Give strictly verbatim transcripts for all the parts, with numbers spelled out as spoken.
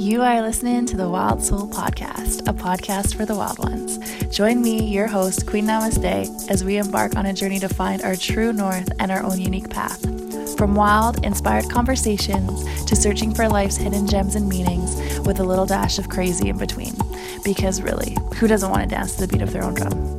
You are listening to the Wild Soul Podcast, a podcast for the wild ones. Join me, your host, Queen Namaste, as we embark on a journey to find our true north and our own unique path. From wild, inspired conversations to searching for life's hidden gems and meanings with a little dash of crazy in between. Because really, who doesn't want to dance to the beat of their own drum?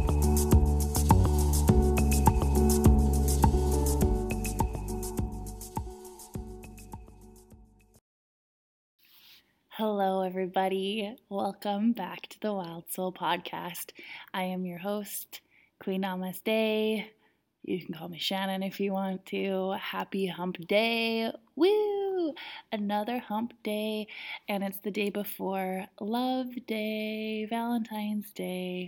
Hello, everybody. Welcome back to the Wild Soul Podcast. I am your host, Queen Namaste. You can call me Shannon if you want to. Happy hump day. Woo! Another hump day. And it's the day before Love Day, Valentine's Day.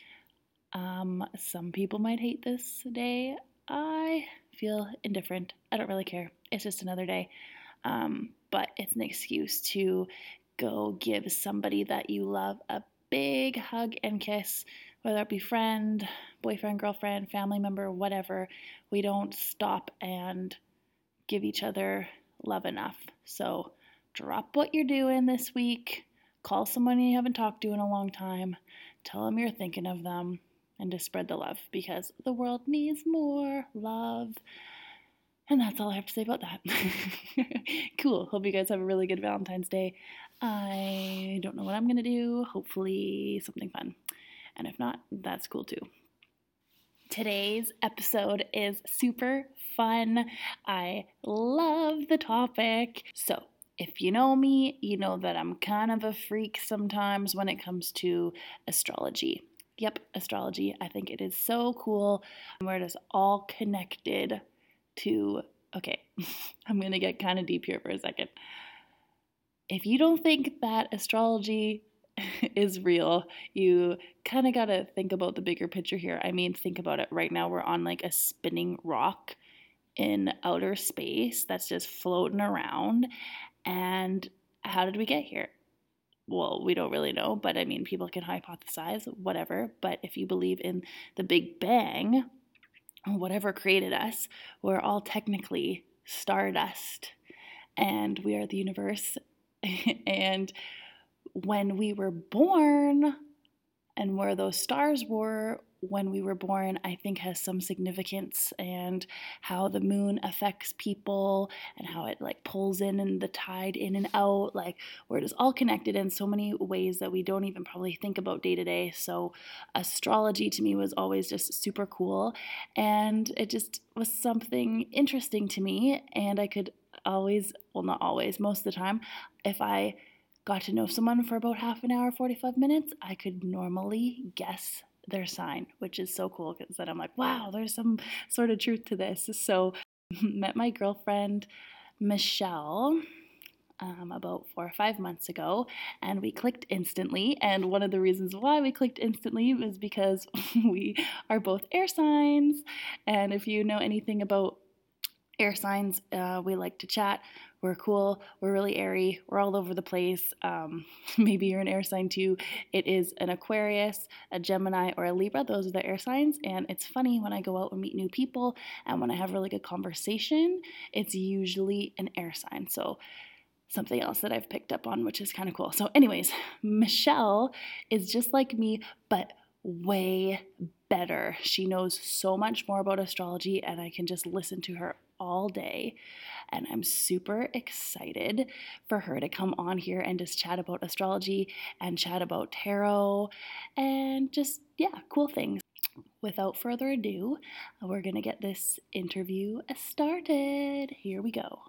Um, some people might hate this day. I feel indifferent. I don't really care. It's just another day. Um, but it's an excuse to go give somebody that you love a big hug and kiss, whether it be friend, boyfriend, girlfriend, family member, whatever. We don't stop and give each other love enough. So drop what you're doing this week, call someone you haven't talked to in a long time, tell them you're thinking of them, and just spread the love because the world needs more love. And that's all I have to say about that. Cool. Hope you guys have a really good Valentine's Day. I don't know what I'm going to do. Hopefully something fun. And if not, that's cool too. Today's episode is super fun. I love the topic. So if you know me, you know that I'm kind of a freak sometimes when it comes to astrology. Yep, astrology. I think it is so cool. Where it is all connected to, okay, I'm going to get kind of deep here for a second. If you don't think that astrology is real, you kind of got to think about the bigger picture here. I mean, think about it. Right now we're on like a spinning rock in outer space that's just floating around. And how did we get here? Well, we don't really know, but I mean, people can hypothesize, whatever. But if you believe in the Big Bang, whatever created us, we're all technically stardust, and we are the universe. And when we were born, and where those stars were when we were born, I think has some significance, and how the moon affects people and how it like pulls in and the tide in and out, like where it is all connected in so many ways that we don't even probably think about day to day. So astrology to me was always just super cool, and it just was something interesting to me. And I could always, well not always, most of the time, if I got to know someone for about half an hour, forty-five minutes, I could normally guess their sign, which is so cool because then I'm like, wow, there's some sort of truth to this. So met my girlfriend, Michelle, um, about four or five months ago, and we clicked instantly. And one of the reasons why we clicked instantly was because we are both air signs. And if you know anything about air signs, uh, we like to chat. We're cool. We're really airy. We're all over the place. Um, maybe you're an air sign too. It is an Aquarius, a Gemini, or a Libra. Those are the air signs. And it's funny when I go out and meet new people and when I have really good conversation, it's usually an air sign. So something else that I've picked up on, which is kind of cool. So anyways, Michelle is just like me, but way better. She knows so much more about astrology, and I can just listen to her all day. And I'm super excited for her to come on here and just chat about astrology and chat about tarot and just, yeah, cool things. Without further ado, we're going to get this interview started. Here we go.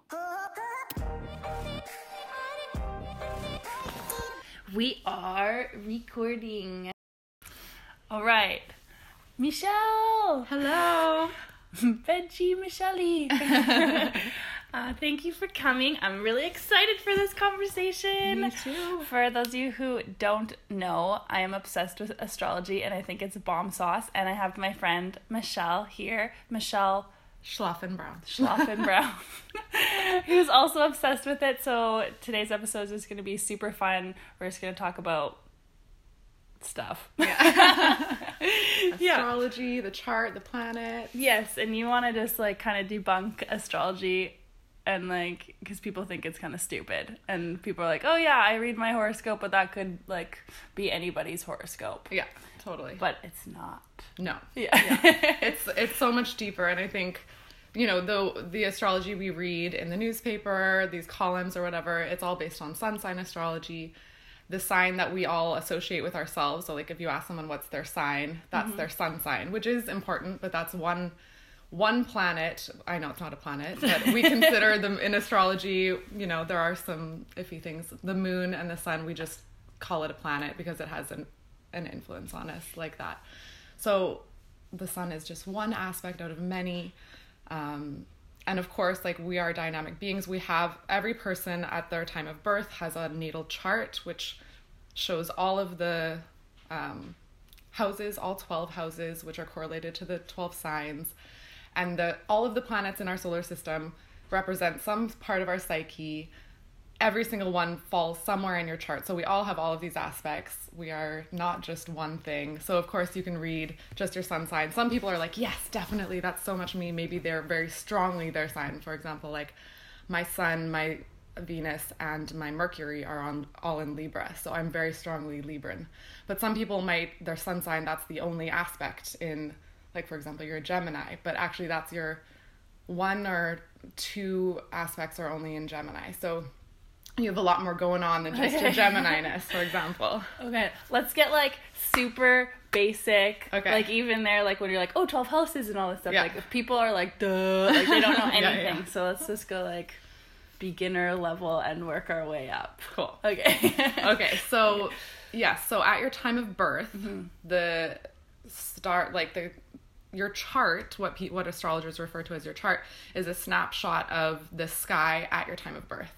We are recording. All right. Michelle! Hello! Veggie Michelle. uh, thank you for coming. I'm really excited for this conversation. Me too. For those of you who don't know, I am obsessed with astrology and I think it's bomb sauce. And I have my friend Michelle here. Michelle Schlaffenbraun. Schlaffenbraun. Who's also obsessed with it. So today's episode is going to be super fun. We're just going to talk about stuff. Yeah. Yeah. Astrology, the chart, the planet. Yes, and you want to just like kind of debunk astrology and like because people think it's kind of stupid, and people are like, oh yeah, I read my horoscope, but that could like be anybody's horoscope. Yeah, totally. But it's not. No. Yeah. yeah. It's it's so much deeper, and I think, you know, the the astrology we read in the newspaper, these columns or whatever, it's all based on sun sign astrology. The sign that we all associate with ourselves. So like if you ask someone what's their sign, that's mm-hmm. their sun sign, which is important, but that's one one planet. I know it's not a planet, but we consider them in astrology, you know, there are some iffy things. The moon and the sun, we just call it a planet because it has an, an influence on us like that. So the sun is just one aspect out of many. Um, and of course, like we are dynamic beings. We have every person at their time of birth has a natal chart, which shows all of the um, houses, all twelve houses, which are correlated to the twelve signs. And the all of the planets in our solar system represent some part of our psyche. Every single one falls somewhere in your chart. So we all have all of these aspects. We are not just one thing. So of course you can read just your sun sign. Some people are like, yes, definitely, that's so much me. Maybe they're very strongly their sign. For example, like my sun, my Venus, and my Mercury are on all in Libra. So I'm very strongly Libran. But some people might, their sun sign, that's the only aspect in, like for example, you're a Gemini. But actually that's your one or two aspects are only in Gemini. So you have a lot more going on than just your Gemini-ness, for example. Okay, let's get like super basic. Okay. Like even there, like when you're like, oh, twelve houses and all this stuff. Yeah. Like if people are like, duh, like they don't know anything. yeah, yeah. So let's just go like beginner level and work our way up. Cool. Okay. okay, so yeah, so at your time of birth, mm-hmm. the start, like the your chart, what pe- what astrologers refer to as your chart, is a snapshot of the sky at your time of birth.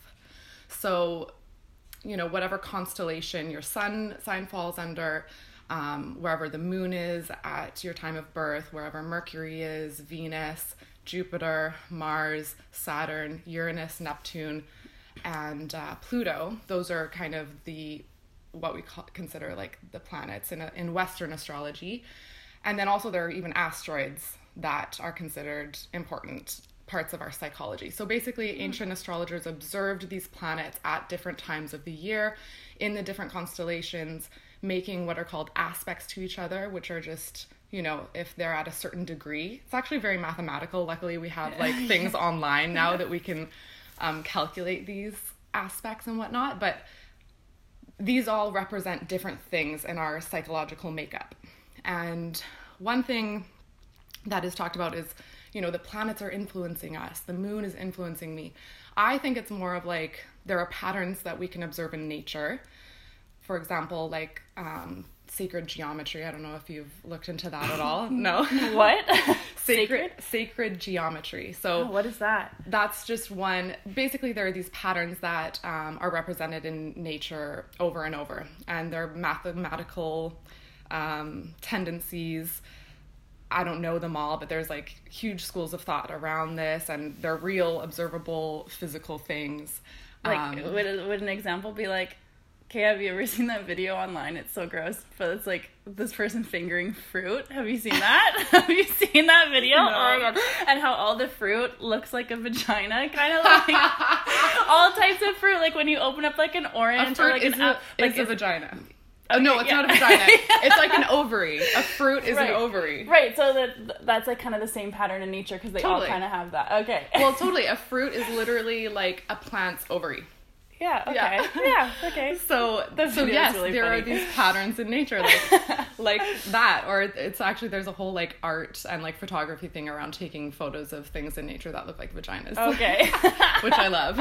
So, you know, whatever constellation your sun sign falls under, um, wherever the moon is at your time of birth, wherever Mercury is, Venus, Jupiter, Mars, Saturn, Uranus, Neptune, and uh, Pluto, those are kind of the, what we call, consider like the planets in, a, in Western astrology. And then also there are even asteroids that are considered important parts of our psychology. So basically, ancient astrologers observed these planets at different times of the year in the different constellations, making what are called aspects to each other, which are just, you know, if they're at a certain degree. It's actually very mathematical. Luckily, we have like things online now that we can um, calculate these aspects and whatnot. But these all represent different things in our psychological makeup. And one thing that is talked about is, you know, the planets are influencing us. The moon is influencing me. I think it's more of like, there are patterns that we can observe in nature. For example, like um, sacred geometry. I don't know if you've looked into that at all. No. What? sacred, sacred geometry. So oh, what is that? That's just one. Basically, there are these patterns that um, are represented in nature over and over. And they're mathematical um, tendencies. I don't know them all, but there's like huge schools of thought around this, and they're real, observable, physical things. Like, um, would, would an example be like, okay, have you ever seen that video online? It's so gross, but it's like this person fingering fruit. Have you seen that? Have you seen that video? No. Oh my god. And how all the fruit looks like a vagina, kind of like all types of fruit. Like when you open up like an orange a fruit or like is an a, apple. Like is a vagina. Oh, no, it's yeah. not a vagina. It's like an ovary. A fruit is right. an ovary. Right, so that that's like kind of the same pattern in nature because they Totally. all kind of have that. Okay. Well, totally. A fruit is literally like a plant's ovary. Yeah, okay. Yeah, yeah okay. So, That so video's yes, really there funny. are these patterns in nature, like, like that. Or it's actually, there's a whole like art and like photography thing around taking photos of things in nature that look like vaginas. Okay. Which I love.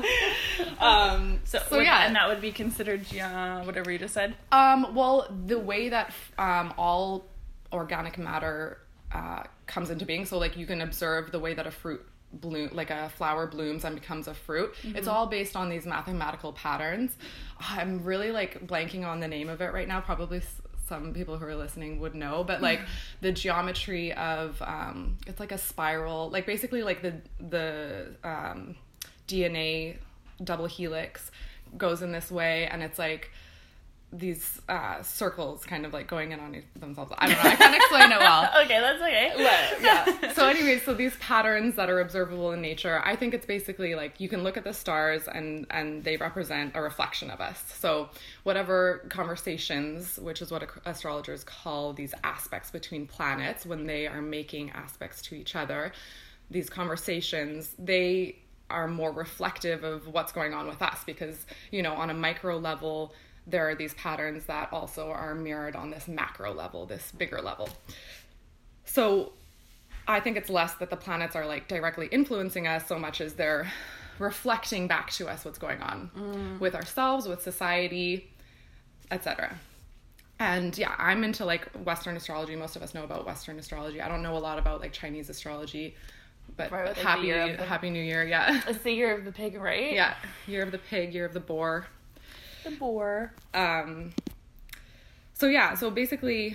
um, So, so would- yeah. and that would be considered uh, whatever you just said? Um, well, the way that um, all organic matter uh, comes into being, so like you can observe the way that a fruit bloom, like a flower blooms and becomes a fruit. Mm-hmm. It's all based on these mathematical patterns. I'm really like blanking on the name of it right now. Probably s- some people who are listening would know, but like the geometry of um, it's like a spiral, like basically like the the um, D N A double helix goes in this way, and it's like these uh, circles kind of like going in on themselves. I don't know. I can't explain it well. Okay, that's okay. But, yeah. So anyways, so these patterns that are observable in nature, I think it's basically like you can look at the stars and, and they represent a reflection of us. So whatever conversations, which is what astrologers call these aspects between planets when they are making aspects to each other, these conversations, they are more reflective of what's going on with us because, you know, on a micro level, there are these patterns that also are mirrored on this macro level, this bigger level. So I think it's less that the planets are like directly influencing us so much as they're reflecting back to us what's going on mm. with ourselves, with society, et cetera. And yeah, I'm into like Western astrology. Most of us know about Western astrology. I don't know a lot about like Chinese astrology, but right, happy the, Happy New Year, yeah. It's the year of the pig, right? Yeah, year of the pig, year of the boar. The boar. Um, so yeah, so basically,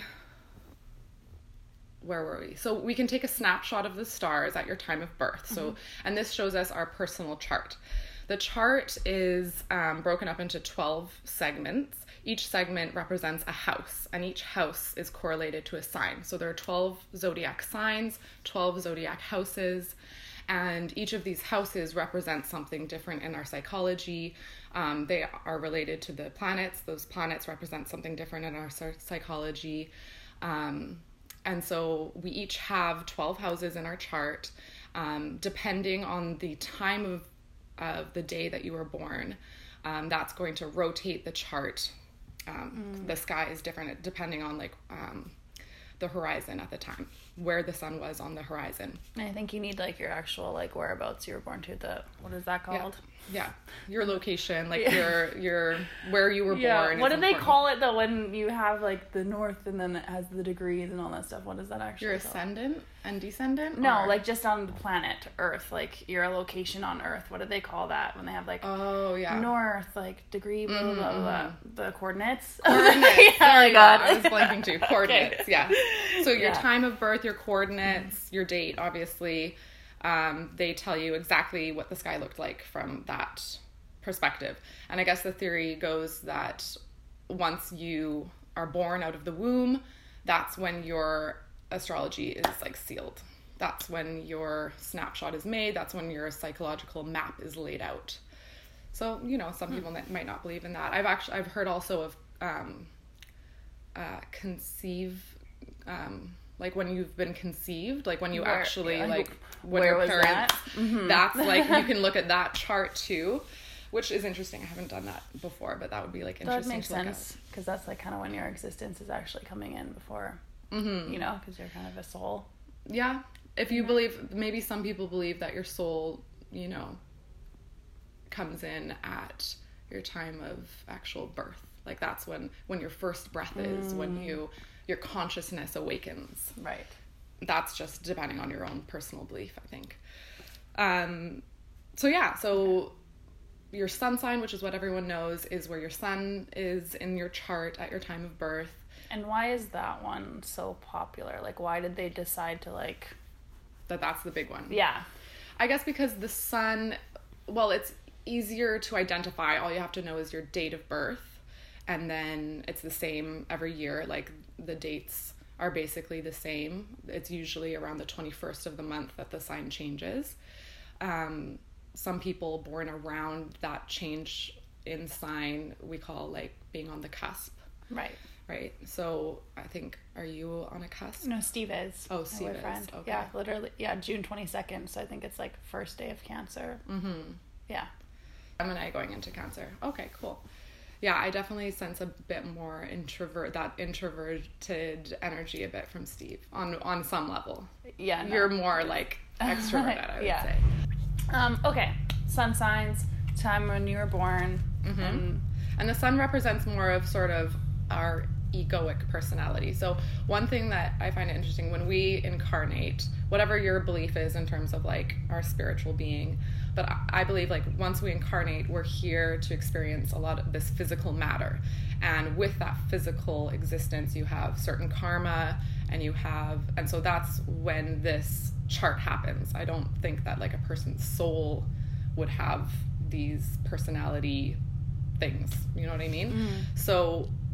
where were we? So we can take a snapshot of the stars at your time of birth. So, mm-hmm. and this shows us our personal chart. The chart is um, broken up into twelve segments. Each segment represents a house, and each house is correlated to a sign. So there are twelve zodiac signs, twelve zodiac houses, and each of these houses represents something different in our psychology. Um, they are related to the planets. Those planets represent something different in our psychology. Um, and so we each have twelve houses in our chart. Um, depending on the time of, of the day that you were born, um, that's going to rotate the chart. Um, mm. The sky is different depending on like um, the horizon at the time, where the sun was on the horizon. I think you need like your actual like whereabouts you were born to. The what is that called? Yeah, yeah. Your location, like yeah. your your where you were yeah. born. What do they call it though when you have like the north and then it has the degrees and all that stuff? What is that actually? Your called? Ascendant and descendant? No, or? like just on the planet Earth, like your location on Earth. What do they call that when they have like oh yeah north like degree blah blah mm-hmm. blah, blah the coordinates? Coordinates. yeah, oh my god, I was blanking too. Coordinates. Okay. Yeah. So your yeah. time of birth, your coordinates, mm-hmm. your date, obviously, um, they tell you exactly what the sky looked like from that perspective. And I guess the theory goes that once you are born out of the womb, that's when your astrology is like sealed. That's when your snapshot is made. That's when your psychological map is laid out. So, you know, some hmm. people might not believe in that. I've actually, I've heard also of um, uh, conceive, um, like when you've been conceived, like when you where, actually, yeah, like when where your was parents, that? Mm-hmm. that's like, you can look at that chart too, which is interesting. I haven't done that before, but that would be like interesting. That makes to look sense, because that's like kind of when your existence is actually coming in before, mm-hmm. you know, because you're kind of a soul. Yeah. If you believe, maybe some people believe that your soul, you know, comes in at your time of actual birth. Like that's when, when your first breath is, mm. when you, your consciousness awakens. Right. That's just depending on your own personal belief, I think. Um, so yeah, so your sun sign, which is what everyone knows, is where your sun is in your chart at your time of birth. And why is that one so popular? Like, why did they decide to like... That that's the big one. Yeah. I guess because the sun, well, it's easier to identify. All you have to know is your date of birth. And then it's the same every year. Like, the dates are basically the same. It's usually around the twenty-first of the month that the sign changes. Um, some people born around that change in sign, we call, like, being on the cusp. Right. Right. So I think, are you on a cusp? No, Steve is. Oh, Steve is. Friend. Okay. Yeah, literally. Yeah, June twenty-second. So I think it's like first day of Cancer. Mm-hmm. Yeah. Gemini going into Cancer. Okay, cool. Yeah, I definitely sense a bit more introvert, that introverted energy a bit from Steve on on some level. Yeah. No. You're more like extroverted, I would yeah. say. Um, okay. Sun signs, time when you were born. Mm-hmm. And... and the sun represents more of sort of our egoic personality. So one thing that I find interesting, when we incarnate, whatever your belief is in terms of like our spiritual being, but I believe like once we incarnate, we're here to experience a lot of this physical matter. And with that physical existence, you have certain karma, and you have, and so that's when this chart happens. I don't think that like a person's soul would have these personality things, you know what I mean? Mm. So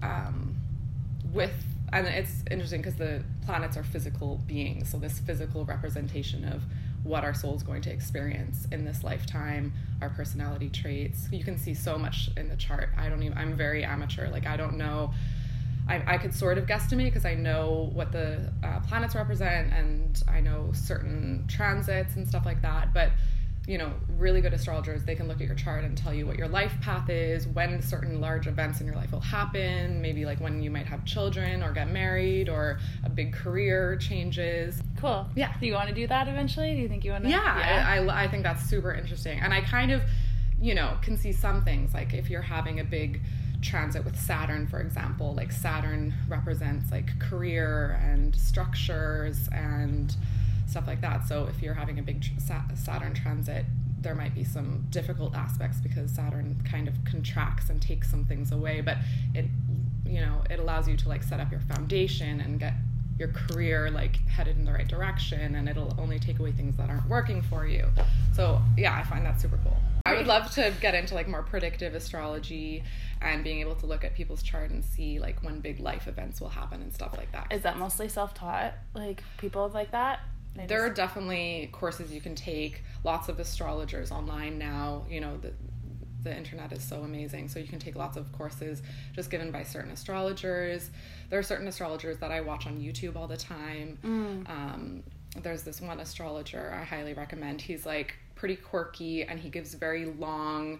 um, with, and it's interesting because the planets are physical beings, so this physical representation of what our soul's going to experience in this lifetime, our personality traits. You can see so much in the chart. I don't even, I'm very amateur. Like, I don't know, I, I could sort of guesstimate because I know what the uh, planets represent, and I know certain transits and stuff like that. But, you know, really good astrologers, they can look at your chart and tell you what your life path is, when certain large events in your life will happen, maybe like when you might have children or get married or a big career changes. Cool. Yeah. Do you want to do that eventually? Do you think you want to? Yeah, yeah. I, I, I think that's super interesting. And I kind of, you know, can see some things, like if you're having a big transit with Saturn, for example, like Saturn represents like career and structures and stuff like that. So if you're having a big Saturn transit, there might be some difficult aspects because Saturn kind of contracts and takes some things away, but it, you know, it allows you to like set up your foundation and get your career like headed in the right direction, and it'll only take away things that aren't working for you. So yeah, I find that super cool. I would love to get into like more predictive astrology and being able to look at people's chart and see like when big life events will happen and stuff like that. Is that mostly self-taught, like people like that? They there just... are definitely courses you can take. Lots of astrologers online now. You know, the the internet is so amazing. So you can take lots of courses just given by certain astrologers. There are certain astrologers that I watch on YouTube all the time. Mm. Um, there's this one astrologer I highly recommend. He's like pretty quirky and he gives very long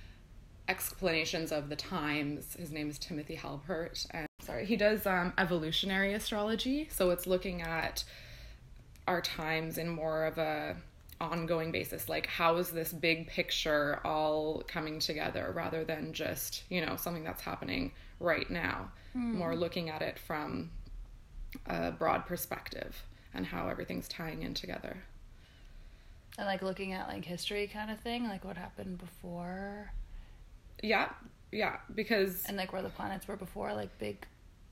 explanations of the times. His name is Timothy Halpert. And sorry, he does um, evolutionary astrology. So it's looking at our times in more of a ongoing basis, like how is this big picture all coming together rather than just, you know, something that's happening right now. Mm. More looking at it from a broad perspective and how everything's tying in together. And like looking at like history kind of thing, like what happened before. Yeah, yeah, because and like where the planets were before, like big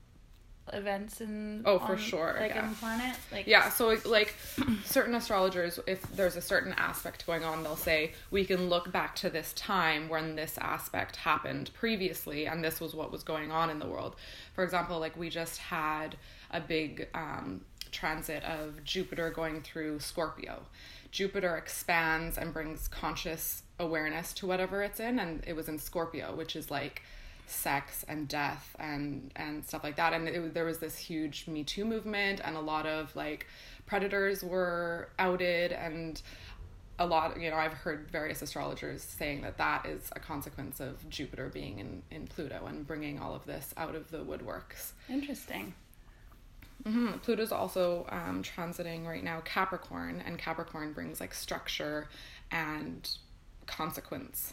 events in oh for on, sure like yeah. in the planet, like yeah so like certain astrologers, if there's a certain aspect going on, they'll say we can look back to this time when this aspect happened previously and this was what was going on in the world. For example, like we just had a big um transit of Jupiter going through Scorpio. Jupiter expands and brings conscious awareness to whatever it's in, and it was in Scorpio, which is like sex and death and and stuff like that. And it, there was this huge Me Too movement, and a lot of like predators were outed, and a lot, you know, I've heard various astrologers saying that that is a consequence of Jupiter being in in Pluto and bringing all of this out of the woodworks. Interesting. Mm-hmm. Pluto's also um, transiting right now Capricorn, and Capricorn brings like structure and consequence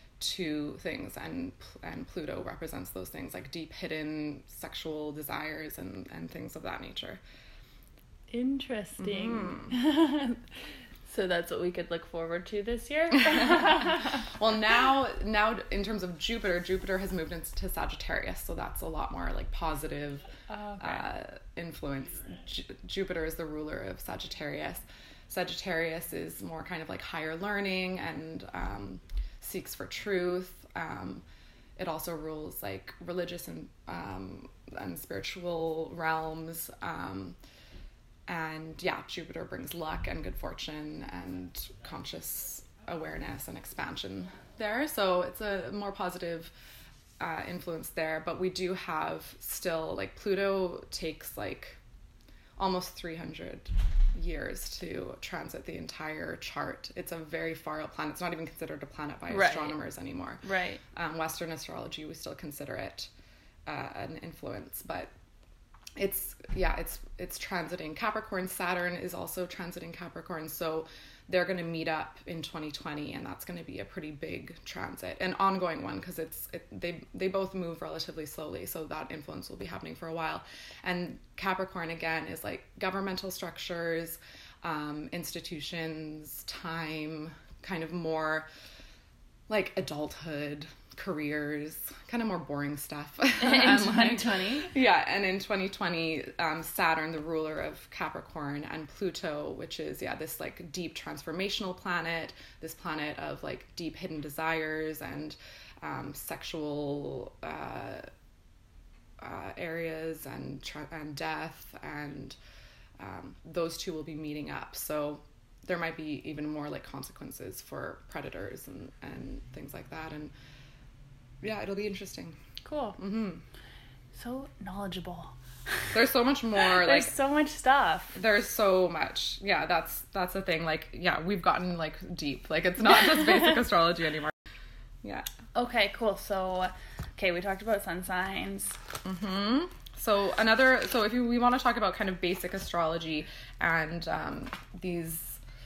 to things, and and Pluto represents those things, like deep hidden sexual desires and and things of that nature. Interesting. Mm-hmm. So that's what we could look forward to this year. Well, now now in terms of Jupiter, Jupiter has moved into Sagittarius, so that's a lot more like positive oh, okay. uh, influence. J- Jupiter is the ruler of Sagittarius. Sagittarius is more kind of like higher learning and um, seeks for truth. Um, it also rules like religious and um, and spiritual realms. Um, and yeah, Jupiter brings luck and good fortune and conscious awareness and expansion there. So it's a more positive uh, influence there. But we do have still like Pluto takes like almost three hundred years to transit the entire chart. It's a very far out planet. It's not even considered a planet by right. astronomers anymore. Right. Um, Western astrology, we still consider it uh, an influence, but it's yeah, it's it's transiting Capricorn. Saturn is also transiting Capricorn, so they're going to meet up in twenty twenty, and that's going to be a pretty big transit, an ongoing one, because it's it, they they both move relatively slowly, so that influence will be happening for a while. And Capricorn again is like governmental structures, um, institutions, time, kind of more like adulthood, careers, kind of more boring stuff. In twenty twenty? Yeah, and in twenty twenty, um, Saturn, the ruler of Capricorn, and Pluto, which is, yeah, this like deep transformational planet, this planet of like deep hidden desires and um, sexual uh, uh, areas and tra- and death, and um, those two will be meeting up. So there might be even more like consequences for predators and, and things like that. And yeah, it'll be interesting. Cool. Mm-hmm. So knowledgeable. There's so much more. There's like so much stuff. There's so much. Yeah, that's that's the thing. Like, yeah, we've gotten like deep. Like, it's not just basic astrology anymore. Yeah. Okay, cool. So, okay, we talked about sun signs. Mm-hmm. So another, so if you, we want to talk about kind of basic astrology and um, these,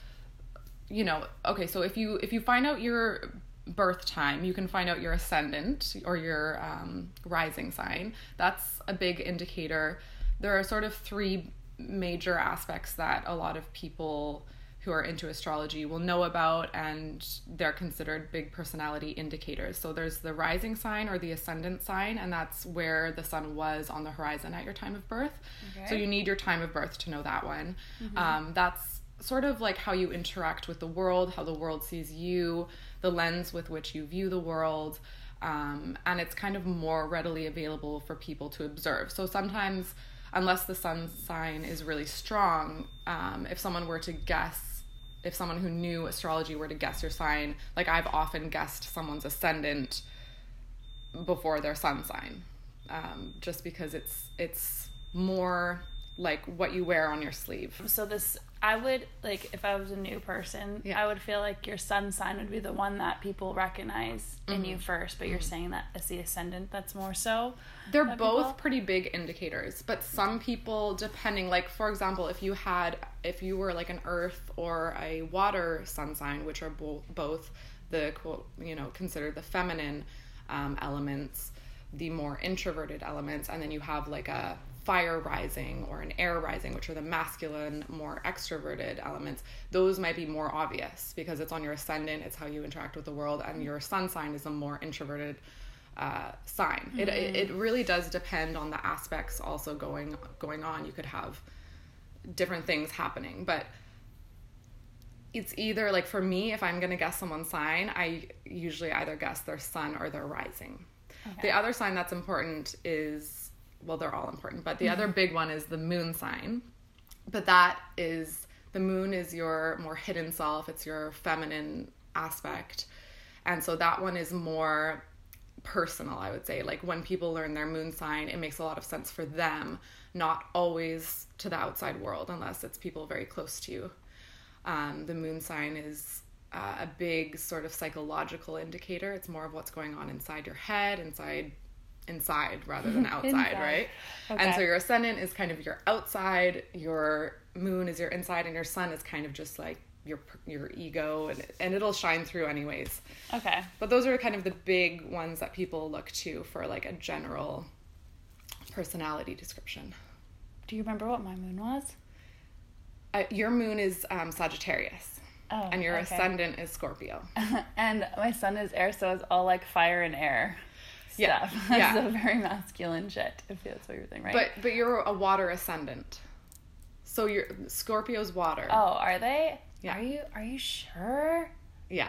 you know, okay, so if you if you find out your birth time, you can find out your ascendant or your um, rising sign. That's a big indicator. There are sort of three major aspects that a lot of people who are into astrology will know about, and they're considered big personality indicators. So there's the rising sign or the ascendant sign, and that's where the sun was on the horizon at your time of birth. Okay. So you need your time of birth to know that one. Mm-hmm. Um, that's sort of like how you interact with the world, how the world sees you, the lens with which you view the world, um, and it's kind of more readily available for people to observe. So sometimes, unless the sun sign is really strong, um, if someone were to guess, if someone who knew astrology were to guess your sign, like I've often guessed someone's ascendant before their sun sign, um, just because it's it's more like what you wear on your sleeve. So this, I would, like, if I was a new person, yeah. I would feel like your sun sign would be the one that people recognize in mm-hmm. you first, but mm-hmm. you're saying that it's the ascendant that's more so? They're both people? Pretty big indicators, but some people, depending, like, for example, if you had, if you were like an earth or a water sun sign, which are bo- both the, quote, you know, considered the feminine um, elements, the more introverted elements, and then you have like a fire rising or an air rising, which are the masculine, more extroverted elements. Those might be more obvious because it's on your ascendant, it's how you interact with the world, and your sun sign is a more introverted uh, sign. Mm-hmm. It, it it really does depend on the aspects also going going on. You could have different things happening, but it's either, like, for me, if I'm going to guess someone's sign, I usually either guess their sun or their rising. Okay. The other sign that's important is, well, they're all important, but the mm-hmm. other big one is the moon sign. But that is, the moon is your more hidden self. It's your feminine aspect. And so that one is more personal, I would say. Like, when people learn their moon sign, it makes a lot of sense for them, not always to the outside world, unless it's people very close to you. Um, the moon sign is uh, a big sort of psychological indicator. It's more of what's going on inside your head, inside inside rather than outside, inside. Right? Okay. And so your ascendant is kind of your outside, your moon is your inside, and your sun is kind of just like your your ego, and and it'll shine through anyways. Okay. But those are kind of the big ones that people look to for like a general personality description. Do you remember what my moon was? Uh, your moon is um, Sagittarius. Oh, and your okay. ascendant is Scorpio. And my sun is air, so it's all like fire and air stuff. Yeah. yeah. So very masculine shit, if that's what you're thinking, right? But but you're a water ascendant. So your Scorpio's water. Oh, are they? Yeah. Are you are you sure? Yeah.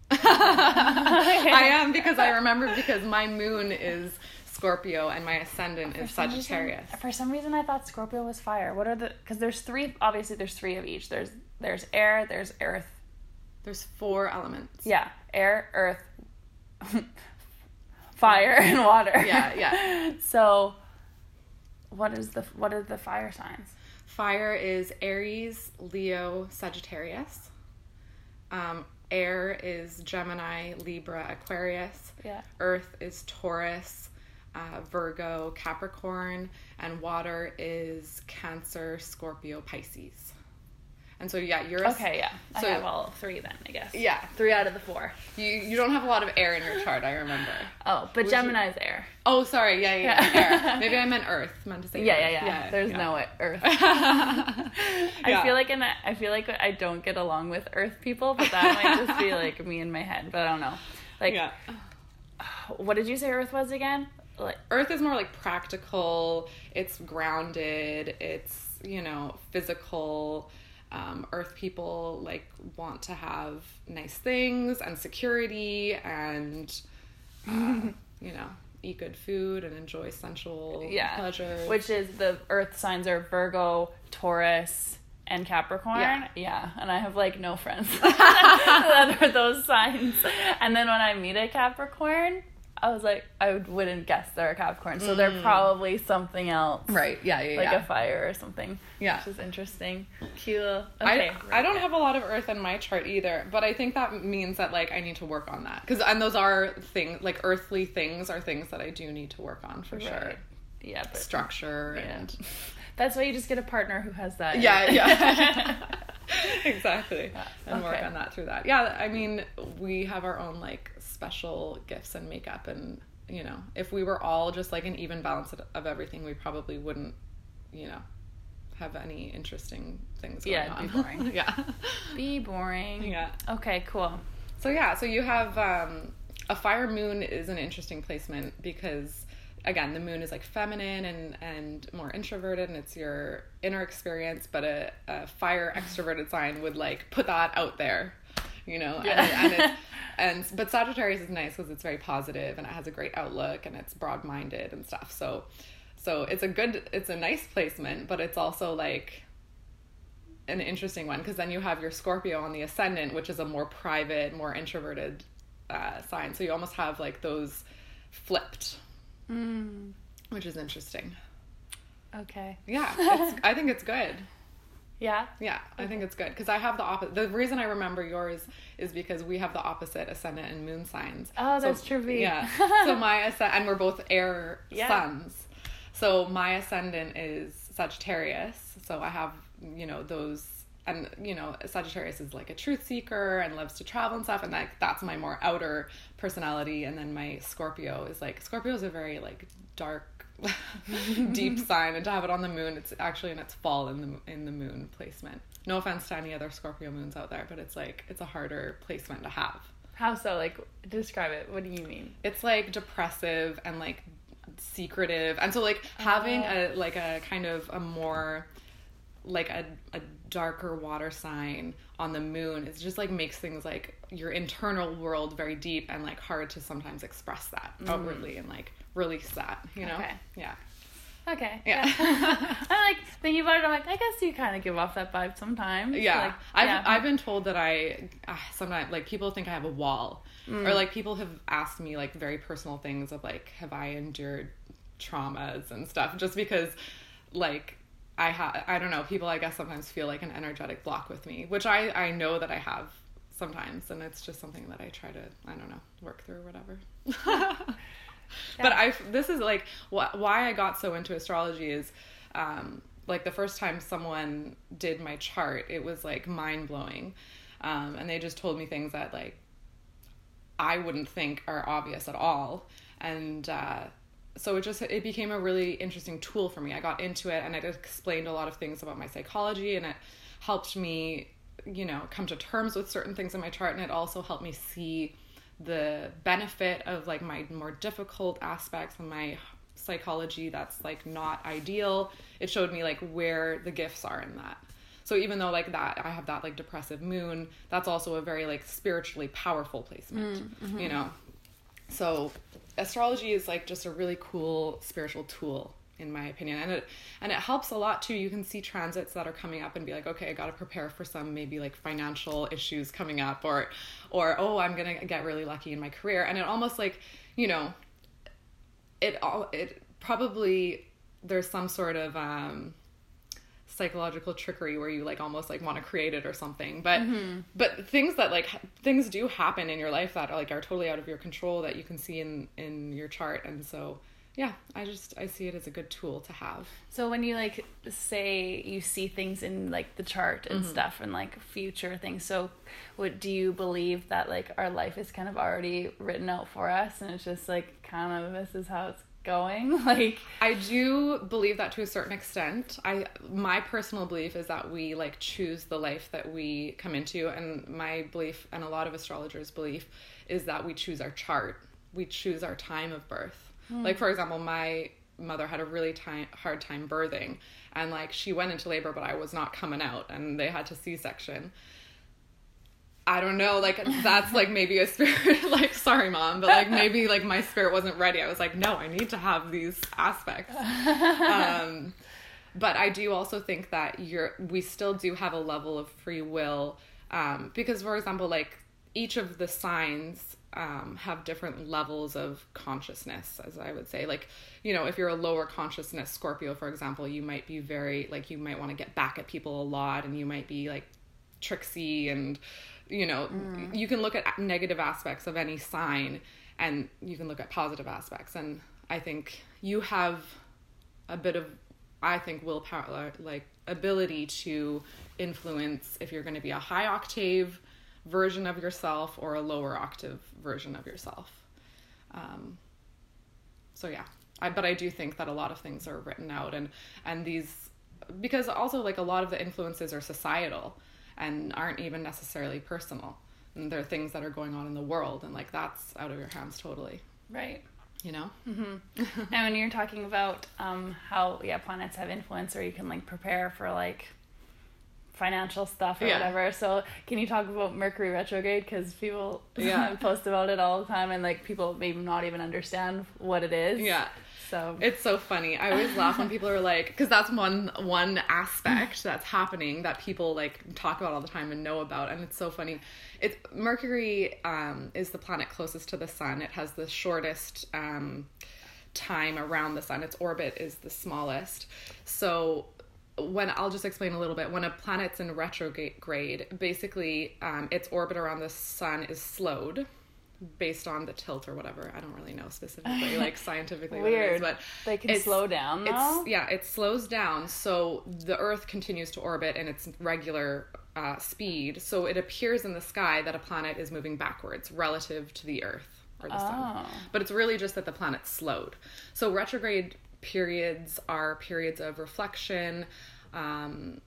I am, because I remember, because my moon is Scorpio and my ascendant for is Sagittarius. Reason, for some reason I thought Scorpio was fire. What are the, because there's three, obviously there's three of each. There's there's air, there's earth. There's four elements. Yeah. Air, earth, fire, and water. Yeah, yeah. So what is the what are the fire signs? Fire is Aries, Leo, Sagittarius. Um, air is Gemini, Libra, Aquarius. Yeah. Earth is Taurus, uh, Virgo, Capricorn, and water is Cancer, Scorpio, Pisces. And so, yeah, you're... A, okay, yeah. So, I have all three then, I guess. Yeah. Three out of the four. You you don't have a lot of air in your chart, I remember. Oh, but Would Gemini's you... air. Oh, sorry. Yeah, yeah, yeah. Air. Maybe I meant Earth. I meant to say yeah, Earth. Yeah, yeah, yeah. There's yeah. no Earth. I yeah. feel like in a, I feel like I don't get along with Earth people, but that might just be like me in my head. But I don't know. Like, yeah. What did you say Earth was again? Like, Earth is more like practical. It's grounded. It's, you know, physical. Um, Earth people like want to have nice things and security and uh, you know, eat good food and enjoy sensual yeah. pleasures. Which is the earth signs are Virgo, Taurus, and Capricorn. Yeah. yeah. And I have like no friends that are those signs. And then when I meet a Capricorn, I was like, I wouldn't guess they're a Capricorn. So mm. they're probably something else. Right. Yeah. Yeah. Like yeah. a fire or something. Yeah. Which is interesting. Cool. Okay. I, I don't have a lot of earth in my chart either, but I think that means that like I need to work on that. Cause, and those are things, like earthly things are things that I do need to work on for right. sure. Yeah. But, structure yeah. and. That's why you just get a partner who has that. Yeah. Yeah. Exactly. Yeah. And okay. work on that through that. Yeah. I mean, we have our own like special gifts and makeup, and you know, if we were all just like an even balance of everything, we probably wouldn't, you know, have any interesting things going yeah, on. Be boring. yeah. Be boring. Yeah. Okay, cool. So yeah, so you have um, a fire moon is an interesting placement because again, the moon is like feminine and, and more introverted, and it's your inner experience, but a, a fire extroverted sign would like put that out there, you know, yeah. and, and, it's, and but Sagittarius is nice because it's very positive and it has a great outlook and it's broad-minded and stuff. So, so it's a good, it's a nice placement, but it's also like an interesting one because then you have your Scorpio on the ascendant, which is a more private, more introverted uh, sign. So you almost have like those flipped. Mm. Which is interesting. Okay. Yeah, it's, I think it's good. Yeah? Yeah, I think it's good. Because I have the opposite. The reason I remember yours is because we have the opposite ascendant and moon signs. Oh, that's so, true. Yeah. So my ascendant, and we're both air yeah. suns. So my ascendant is Sagittarius. So I have, you know, those, and, you know, Sagittarius is like a truth seeker and loves to travel and stuff. And that, that's my more outer personality. And then my Scorpio is like, Scorpio is a very like dark, deep sign, and to have it on the moon, it's actually in its fall in the in the moon placement. No offense to any other Scorpio moons out there, but it's like it's a harder placement to have. How so? Like, describe it. What do you mean? It's like depressive and like secretive, and so like having uh, a like a kind of a more like a a darker water sign on the moon, it's just like makes things like your internal world very deep and like hard to sometimes express that mm. outwardly and like release that, you know? Okay. Yeah. Okay. Yeah. yeah. I'm like thinking about it. I'm like, I guess you kind of give off that vibe sometimes. Yeah. Like, I've yeah. I've been told that I uh, sometimes like people think I have a wall, mm. or like people have asked me like very personal things of like, have I endured traumas and stuff, just because like I have I don't know, people I guess sometimes feel like an energetic block with me, which I I know that I have sometimes, and it's just something that I try to I don't know work through or whatever. Yeah. But I this is like wh- why I got so into astrology is um, like the first time someone did my chart, it was like mind blowing, um, and they just told me things that like I wouldn't think are obvious at all, and uh, so it just it became a really interesting tool for me. I got into it and it explained a lot of things about my psychology, and it helped me, you know, come to terms with certain things in my chart, and it also helped me see the benefit of like my more difficult aspects of my psychology that's like not ideal. It showed me like where the gifts are in that. So even though like that I have that like depressive moon, that's also a very like spiritually powerful placement, mm-hmm. you know. So astrology is like just a really cool spiritual tool in my opinion, and it and it helps a lot too. You can see transits that are coming up and be like, okay, I got to prepare for some maybe like financial issues coming up, or or oh, I'm gonna get really lucky in my career, and it almost like, you know, it all it probably there's some sort of um psychological trickery where you like almost like want to create it or something, but mm-hmm. but things that like things do happen in your life that are like are totally out of your control that you can see in in your chart, and so yeah, I just, I see it as a good tool to have. So when you like say you see things in like the chart and mm-hmm. stuff and like future things, so what do you believe that like our life is kind of already written out for us and it's just like kind of this is how it's going? Like I do believe that to a certain extent. I my personal belief is that we like choose the life that we come into, and my belief and a lot of astrologers' belief is that we choose our chart. We choose our time of birth. Like, for example, my mother had a really time, hard time birthing, and like she went into labor, but I was not coming out and they had to C-section. I don't know, like, that's, like, maybe a spirit, like, sorry, Mom, but, like, maybe, like, my spirit wasn't ready. I was like, no, I need to have these aspects. Um, but I do also think that you're, we still do have a level of free will, um, because, for example, like, each of the signs um, have different levels of consciousness, as I would say. Like, you know, if you're a lower consciousness Scorpio, for example, you might be very, like, you might want to get back at people a lot, and you might be, like, tricksy, and, you know, mm. you can look at negative aspects of any sign, and you can look at positive aspects. And I think you have a bit of, I think, willpower, like, ability to influence if you're going to be a high octave version of yourself or a lower octave version of yourself. Um, so yeah, I, but I do think that a lot of things are written out, and, and these, because also, like, a lot of the influences are societal and aren't even necessarily personal. And there are things that are going on in the world, and, like, that's out of your hands totally. Right. You know? Mm-hmm. And when you're talking about um, how, yeah, planets have influence, or you can, like, prepare for, like, financial stuff or yeah. whatever. So can you talk about Mercury retrograde? Because people yeah. post about it all the time, and, like, people maybe not even understand what it is. Yeah. So it's so funny. I always laugh when people are like, because that's one one aspect that's happening that people, like, talk about all the time and know about, and it's so funny. It's Mercury um, is the planet closest to the sun. It has the shortest um, time around the sun. Its orbit is the smallest. So when I'll just explain a little bit. When a planet's in retrograde, basically um, its orbit around the sun is slowed based on the tilt or whatever. I don't really know specifically, like, scientifically what it is, but they can slow down though. It's, yeah, it slows down, so the Earth continues to orbit in its regular uh, speed. So it appears in the sky that a planet is moving backwards relative to the Earth or the oh. sun. But it's really just that the planet's slowed. So retrograde periods are periods of reflection, um,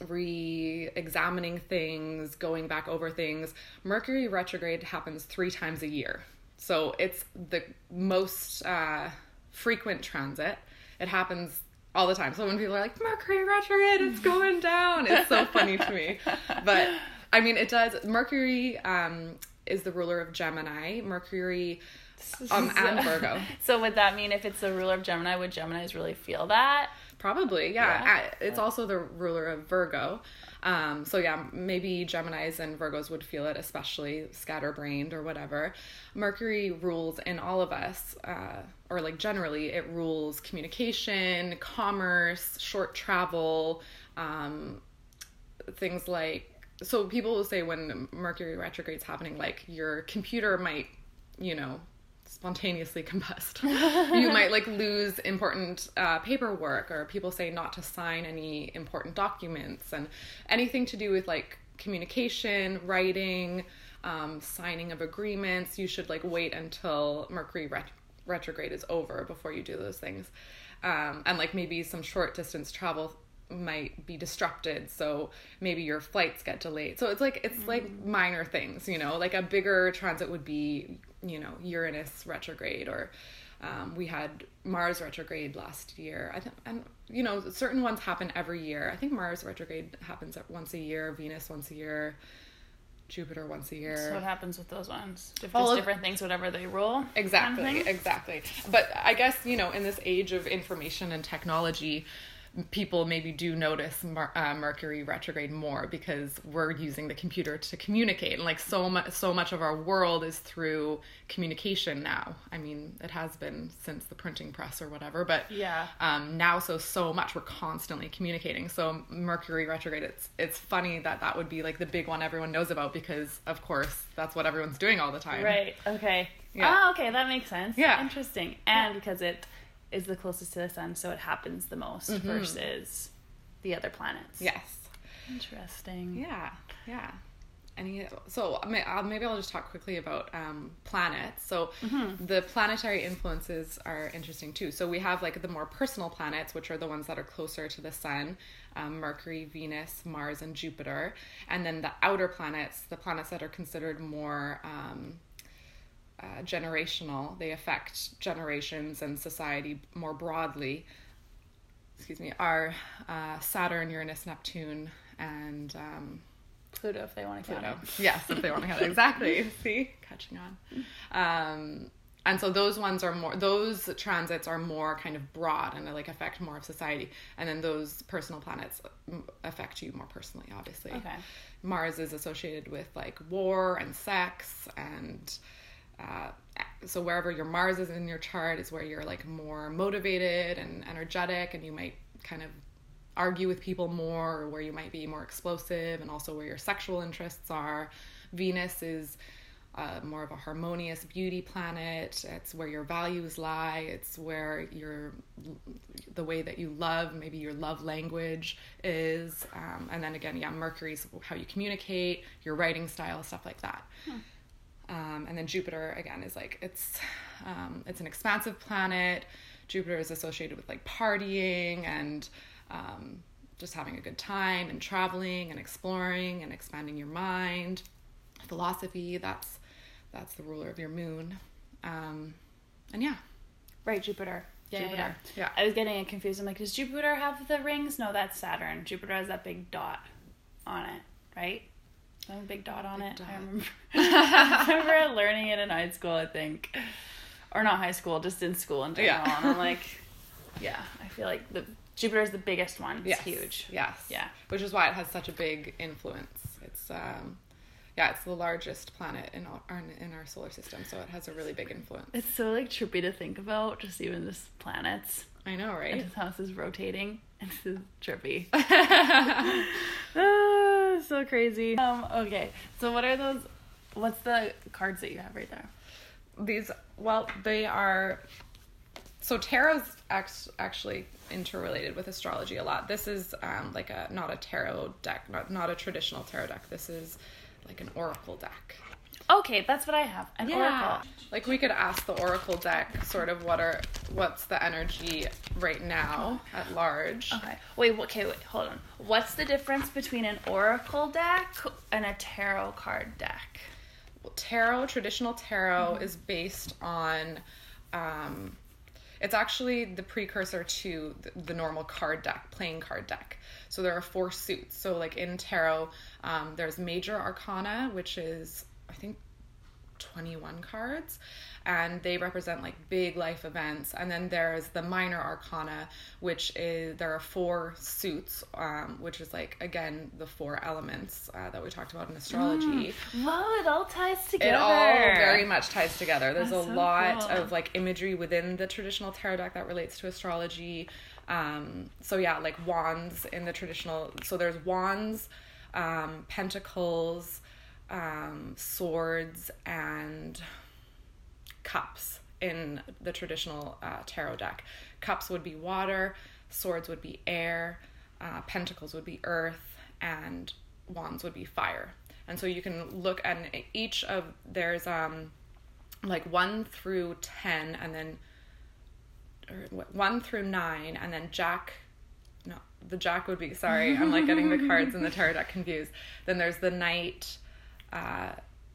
re-examining things, going back over things. Mercury retrograde happens three times a year. So it's the most uh, frequent transit. It happens all the time. So when people are like, Mercury retrograde, it's going down, it's so funny to me. But I mean, it does. Mercury um, is the ruler of Gemini. Mercury um, and Virgo. So would that mean if it's the ruler of Gemini, would Geminis really feel that? Probably, yeah. yeah. It's also the ruler of Virgo. Um, so yeah, maybe Geminis and Virgos would feel it, especially scatterbrained or whatever. Mercury rules in all of us, uh, or, like, generally it rules communication, commerce, short travel, um, things like, so people will say when Mercury retrograde's happening, like, your computer might, you know, spontaneously combust. You might, like, lose important uh, paperwork, or people say not to sign any important documents, and anything to do with, like, communication, writing, um, signing of agreements. You should, like, wait until Mercury ret- retrograde is over before you do those things. Um, and, like, maybe some short distance travel might be disrupted, so maybe your flights get delayed. So it's like it's mm. like minor things, you know. Like, a bigger transit would be, you know, Uranus retrograde, or um, we had Mars retrograde last year. I think, and you know, certain ones happen every year. I think Mars retrograde happens once a year, Venus once a year, Jupiter once a year. So what happens with those ones? If there's different things, whatever they rule? Exactly, kind of exactly. But I guess, you know, in this age of information and technology, people maybe do notice Mer- uh, Mercury retrograde more, because we're using the computer to communicate, and, like, so much so much of our world is through communication now. I mean, it has been since the printing press or whatever, but yeah, um, now so so much we're constantly communicating. So Mercury retrograde, it's it's funny that that would be, like, the big one everyone knows about, because of course that's what everyone's doing all the time. Right. Okay. Yeah. Oh, okay, that makes sense. Yeah. Interesting. And yeah. because it is the closest to the sun, so it happens the most mm-hmm. versus the other planets. Yes. Interesting. Yeah, yeah. Any so maybe I'll just talk quickly about um, planets. So mm-hmm. the planetary influences are interesting too. So we have, like, the more personal planets, which are the ones that are closer to the sun: um, Mercury, Venus, Mars, and Jupiter. And then the outer planets, the planets that are considered more Um, Uh, generational, they affect generations and society more broadly, excuse me, are uh, Saturn, Uranus, Neptune, and um, Pluto, if they want to count Pluto. it. Yes, if they want to count it. Exactly. See? Catching on. Um, and so those ones are more, those transits are more kind of broad and like affect more of society. And then those personal planets affect you more personally, obviously. Okay. Mars is associated with like war and sex, and uh, so wherever your Mars is in your chart is where you're like more motivated and energetic, and you might kind of argue with people more, or where you might be more explosive, and also where your sexual interests are. Venus is uh, more of a harmonious beauty planet. It's where your values lie. It's where your the way that you love, maybe your love language is. Um, and then again, yeah, Mercury's how you communicate, your writing style, stuff like that. Hmm. Um, and then Jupiter again is like it's um, it's an expansive planet. Jupiter is associated with like partying and Um, just having a good time and traveling and exploring and expanding your mind. Philosophy, that's that's the ruler of your moon. Um, and yeah. Right, Jupiter. Yeah, Jupiter. Yeah. yeah. I was getting it confused. I'm like, does Jupiter have the rings? No, that's Saturn. Jupiter has that big dot on it, right? A big dot on big it. Dot. I remember. I remember learning it in high school, I think. Or not high school, just in school in general. Yeah. And I'm like, yeah, I feel like the Jupiter is the biggest one. It's yes. huge. Yes. Yeah. Which is why it has such a big influence. It's um, yeah, it's the largest planet in our in our solar system, so it has a really big influence. It's so like trippy to think about, just even just planets. I know, right? And just how this is rotating. It's just trippy. oh, so crazy. Um. Okay. So what are those? What's the cards that you have right there? These. Well, they are. So tarot's actually interrelated with astrology a lot. This is um, like a not a tarot deck, not not a traditional tarot deck. This is like an oracle deck. Okay, that's what I have. An yeah. oracle. Like we could ask the oracle deck sort of what are what's the energy right now at large. Okay. Wait, okay, wait, hold on. What's the difference between an oracle deck and a tarot card deck? Well, tarot, traditional tarot mm-hmm. is based on um it's actually the precursor to the normal card deck, playing card deck. So there are four suits. So like in tarot, um, there's major arcana, which is, I think, twenty-one cards. And they represent like big life events. And then there's the minor arcana, which is, there are four suits, um, which is like, again, the four elements uh, that we talked about in astrology. Mm. Wow, it all ties together. It all very much ties together. There's That's a so lot cool. of like imagery within the traditional tarot deck that relates to astrology. Um, so yeah, like wands in the traditional, so there's wands, um, pentacles, um, swords, and cups in the traditional uh, tarot deck. Cups would be water, swords would be air, uh, pentacles would be earth, and wands would be fire. And so you can look at each of, there's um like one through ten, and then or one through nine, and then jack, no, the jack would be, sorry, I'm like getting the cards in the tarot deck confused. Then there's the knight, uh,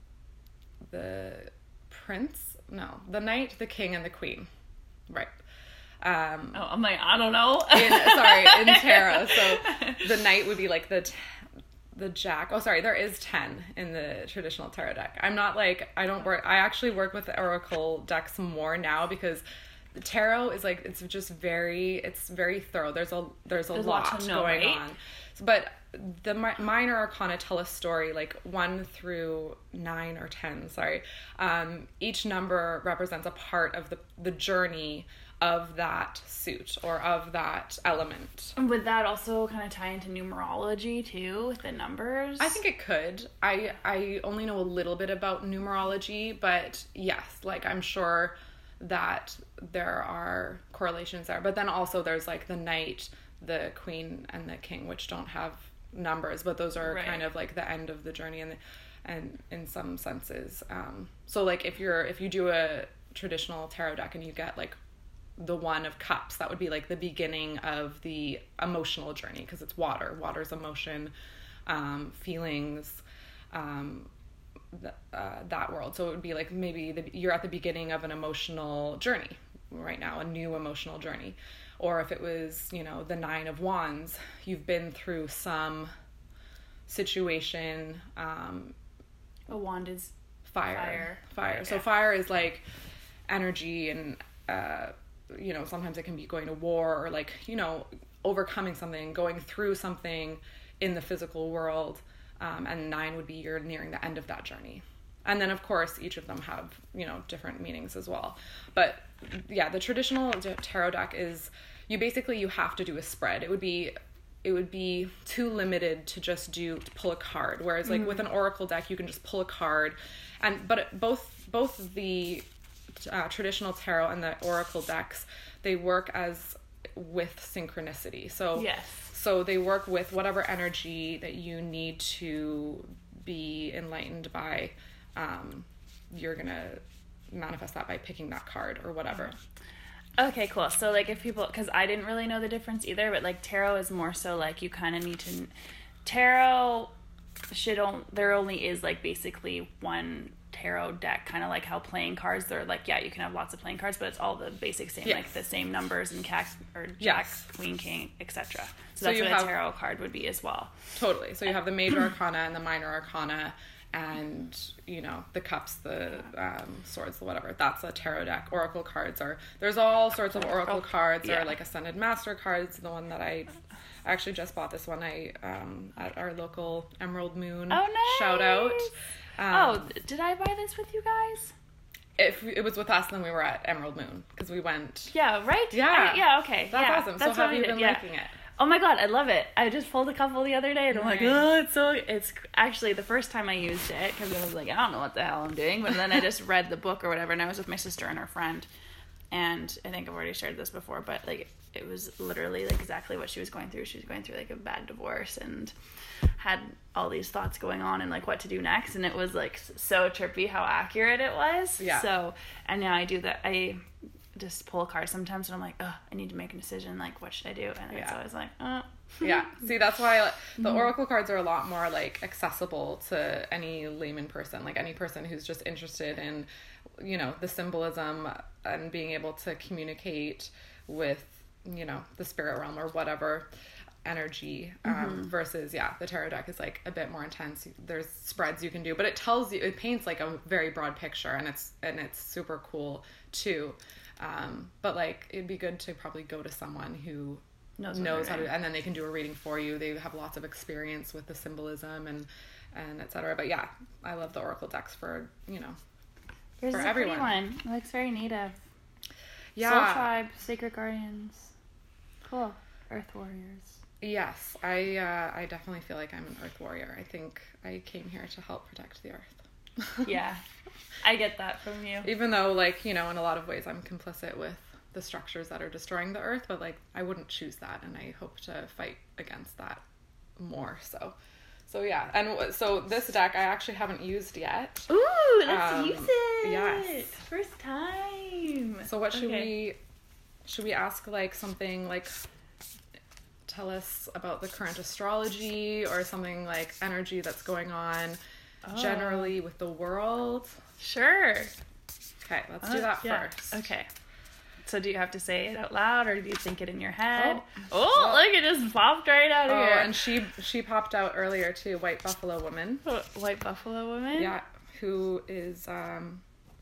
the prince, no, the knight, the king, and the queen. Right. Um, oh, I'm like, I don't know. in, sorry, in tarot. So the knight would be like the t- the jack. Oh, sorry, there is ten in the traditional tarot deck. I'm not like, I don't work, I actually work with the oracle decks more now because the tarot is like, it's just very, it's very thorough. There's a, there's a there's lot, lot to know, going right? on. But the mi- minor arcana tell a story, like one through nine or ten, sorry. Um, each number represents a part of the, the journey of that suit or of that element. And would that also kind of tie into numerology too, with the numbers? I think it could. I I only know a little bit about numerology, but yes, like I'm sure that there are correlations there. But then also there's like the knight, the queen, and the king, which don't have numbers, but those are right. kind of like the end of the journey, and and in some senses. Um, so like if you're if you do a traditional tarot deck and you get like the one of cups, that would be like the beginning of the emotional journey, because it's water. Water's emotion, um, feelings, um, th- uh, that world. So it would be like maybe the, you're at the beginning of an emotional journey right now, a new emotional journey. Or if it was, you know, the nine of wands, you've been through some situation. Um, a wand is fire. Fire. Fire. Okay. So fire is like energy and, uh, you know, sometimes it can be going to war or like, you know, overcoming something, going through something in the physical world. Um, and nine would be you're nearing the end of that journey. And then, of course, each of them have, you know, different meanings as well. But, yeah, the traditional tarot deck is, you basically, you have to do a spread. It would be, it would be too limited to just do, to pull a card. Whereas, like, mm-hmm. with an oracle deck, you can just pull a card. And, but it, both, both the uh, traditional tarot and the oracle decks, they work as with synchronicity. So, yes. So they work with whatever energy that you need to be enlightened by. Um, you're gonna manifest that by picking that card or whatever. Okay, cool. So like if people, because I didn't really know the difference either, but like tarot is more so like you kind of need to, tarot should only, there only is like basically one tarot deck, kind of like how playing cards, they're like, yeah, you can have lots of playing cards, but it's all the basic same, yes. like the same numbers and cats or jack, yes. queen, king, et cetera. So, So that's you what have, a tarot card would be as well. Totally. So you have the major arcana and the minor arcana and, you know, the cups, the um, swords, the whatever. That's a tarot deck. Oracle cards are, there's all sorts of oracle cards. There yeah. are like Ascended Master cards, the one that I I actually just bought this one I um, at our local Emerald Moon. Oh, nice. Shout out. Um, oh, did I buy this with you guys? If it was with us, then we were at Emerald Moon because we went. Yeah, right? Yeah. I, yeah, okay. That's yeah, awesome. That's so have you did. been yeah. liking it? Oh my god, I love it. I just pulled a couple the other day and I'm Nice. like, oh, it's so, it's actually the first time I used it because I was like, I don't know what the hell I'm doing. But then I just read the book or whatever, and I was with my sister and her friend. And I think I've already shared this before, but like it was literally like exactly what she was going through. She was going through like a bad divorce and had all these thoughts going on and like what to do next. And it was like so trippy how accurate it was. Yeah. So, and now I do that. I just pull a card sometimes and I'm like, oh, I need to make a decision. Like, what should I do? And yeah. it's always like, oh. Yeah. See, that's why the oracle cards are a lot more like accessible to any layman person, like any person who's just interested in, you know, the symbolism and being able to communicate with, you know, the spirit realm or whatever energy, um, mm-hmm. versus, yeah, the tarot deck is like a bit more intense. There's spreads you can do, but it tells you, it paints like a very broad picture, and it's, and it's super cool too. Um, but like, it'd be good to probably go to someone who knows, knows how to, and then they can do a reading for you. They have lots of experience with the symbolism and, and et cetera. But yeah, I love the oracle decks for, you know, Yours for is a everyone. Pretty one. It looks very native. Yeah. Soul Tribe, Sacred Guardians. Cool. Earth Warriors. Yes, I uh, I definitely feel like I'm an Earth Warrior. I think I came here to help protect the Earth. Yeah, I get that from you. Even though, like, you know, in a lot of ways I'm complicit with the structures that are destroying the Earth, but like I wouldn't choose that, and I hope to fight against that more. So, so yeah, and so this deck I actually haven't used yet. Ooh, let's um, use it. Yes, first time. So what should okay. we should we ask, like something like tell us about the current astrology or something like energy that's going on oh. generally with the world? Sure. Okay, let's uh, do that yeah. first. Okay. So do you have to say it out loud, or do you think it in your head? Oh, oh well, look, it just popped right out of oh, here. and she she popped out earlier too, White Buffalo Woman. White Buffalo Woman? Yeah, who is um,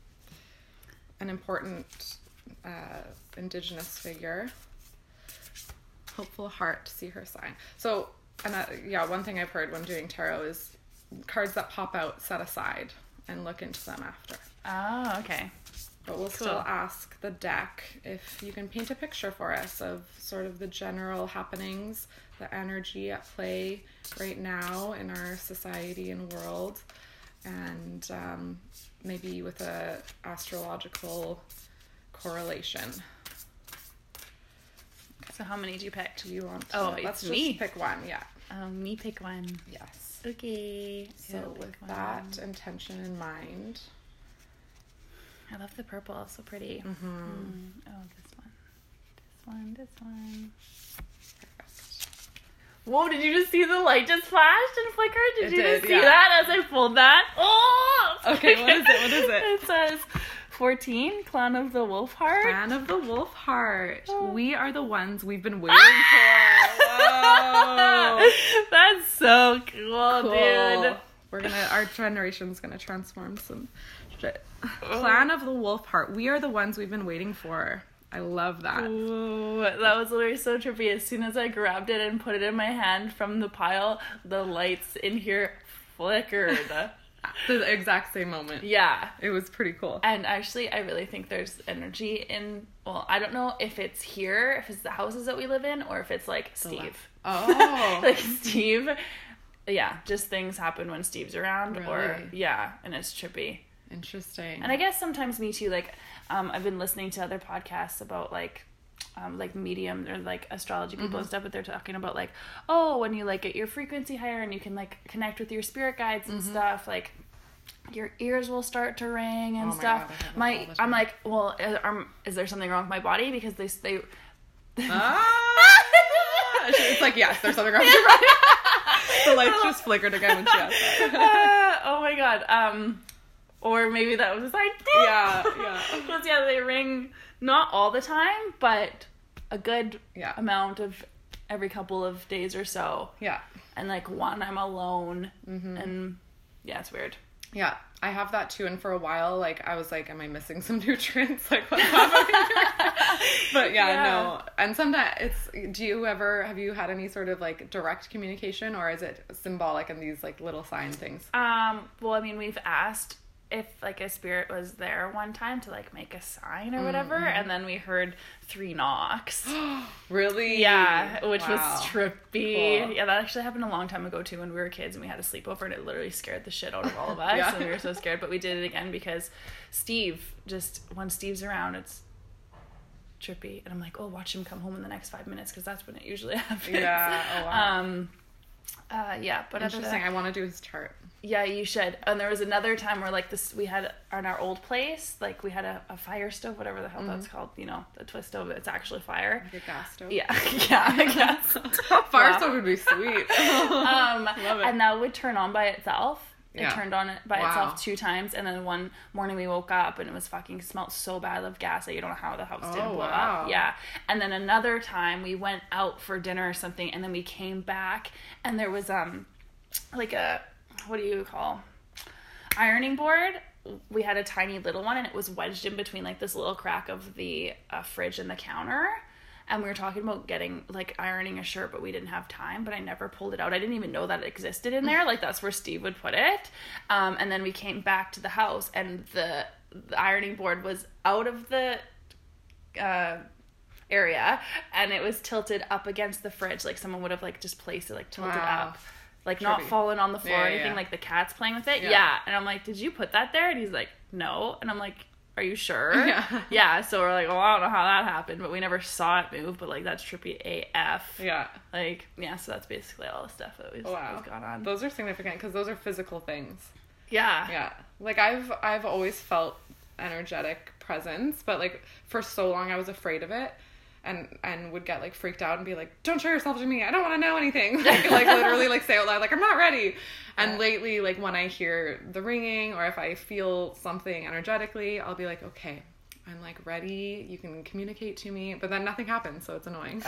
an important uh, Indigenous figure. Hopeful heart, see her sign. So, and uh, yeah, one thing I've heard when doing tarot is cards that pop out, set aside and look into them after. Oh, okay. But we'll Cool. still ask the deck if you can paint a picture for us of sort of the general happenings, the energy at play right now in our society and world, and um, maybe with a astrological correlation. So how many do you pick? Do you want to? Oh, let's it's just me. pick one, yeah. Um, me pick one. Yes. Okay. So I'll with pick that one. intention in mind. I love the purple. It's so pretty. Mm-hmm. Mm. Oh, this one. This one. This one. Perfect. Whoa, did you just see the light just flashed and flickered? Did It you did, just see yeah. that as I pulled that? Oh! Okay, what is it? What is it? It says fourteen, Clan of the Wolf Heart. Clan of the Wolf Heart. Oh. We are the ones we've been waiting for. That's so cool, Cool. dude. We're gonna, our generation's gonna transform some shit. Clan of the Wolf Heart. We are the ones we've been waiting for. I love that. Ooh, that was literally so trippy. As soon as I grabbed it and put it in my hand from the pile, the lights in here flickered. The exact same moment. Yeah. It was pretty cool. And actually, I really think there's energy in, well, I don't know if it's here, if it's the houses that we live in, or if it's like Steve. Oh. Like Steve. Yeah, just things happen when Steve's around. Really? Or, yeah, and it's trippy. Interesting. And I guess sometimes me too, like, um, I've been listening to other podcasts about, like, um, like medium or, like, astrology people mm-hmm. and stuff, but they're talking about, like, oh, when you, like, get your frequency higher and you can, like, connect with your spirit guides and mm-hmm. stuff, like, your ears will start to ring and oh my stuff. God, my, I'm like, well, is, um, is there something wrong with my body? Because they, they... Ah! It's like, yes, there's something wrong with your body. The lights just flickered again when she asked that. uh, oh my God. Um... Or maybe that was like, yeah, yeah. Because, yeah, they ring not all the time, but a good yeah. amount of every couple of days or so. Yeah. And, like, one, I'm alone. Mm-hmm. And, yeah, it's weird. Yeah, I have that too. And for a while, like, I was like, am I missing some nutrients? Like, what's happening? But, yeah, yeah, no. And sometimes it's, do you ever, have you had any sort of, like, direct communication? Or is it symbolic in these, like, little sign things? Um. Well, I mean, we've asked if, like, a spirit was there one time to, like, make a sign or whatever, mm-hmm. and then we heard three knocks. Really? Yeah, which wow. was trippy. Cool. Yeah, that actually happened a long time ago, too, when we were kids, and we had a sleepover, and it literally scared the shit out of all of us, yeah. and we were so scared, but we did it again because Steve, just, when Steve's around, it's trippy, and I'm like, oh, watch him come home in the next five minutes, because that's when it usually happens. Yeah, oh, wow. Um, uh, yeah, but interesting, I want to do his chart. Yeah, you should. And there was another time where, like, this, we had, on our old place, like, we had a, a fire stove, whatever the hell mm-hmm. that's called, you know, the twist stove, it's actually fire. Like a gas stove? Yeah, yeah, a gas stove. Fire wow. stove would be sweet. um, Love it. And that would turn on by itself. It yeah. turned on by wow. itself two times, and then one morning we woke up, and it was fucking smelled so bad of gas that you don't know how the house oh, didn't blow wow. up. Yeah. And then another time, we went out for dinner or something, and then we came back, and there was, um, like a, what do you call ironing board. We had a tiny little one, and it was wedged in between, like, this little crack of the uh, fridge and the counter, and we were talking about getting, like, ironing a shirt, but we didn't have time, but I never pulled it out. I didn't even know that it existed in there. Like, that's where Steve would put it. Um, and then we came back to the house, and the, the ironing board was out of the uh, area, and it was tilted up against the fridge. Like, someone would have, like, just placed it, like, tilted wow. up. Like, Trippy. not falling on the floor yeah, or anything, yeah. like the cat's playing with it. Yeah. yeah. And I'm like, did you put that there? And he's like, no. And I'm like, are you sure? Yeah. Yeah. So we're like, well, I don't know how that happened, but we never saw it move. But, like, that's trippy A F. Yeah. Like, yeah, so that's basically all the stuff that we've, wow. we've gone on. Those are significant because those are physical things. Yeah. Yeah. Like, I've I've always felt energetic presence, but, like, for so long I was afraid of it. And and would get, like, freaked out and be like, don't show yourself to me. I don't want to know anything. Like, like literally, like, say out loud, like, I'm not ready. And yeah. lately, like, when I hear the ringing or if I feel something energetically, I'll be like, okay, I'm, like, ready. You can communicate to me. But then nothing happens, so it's annoying.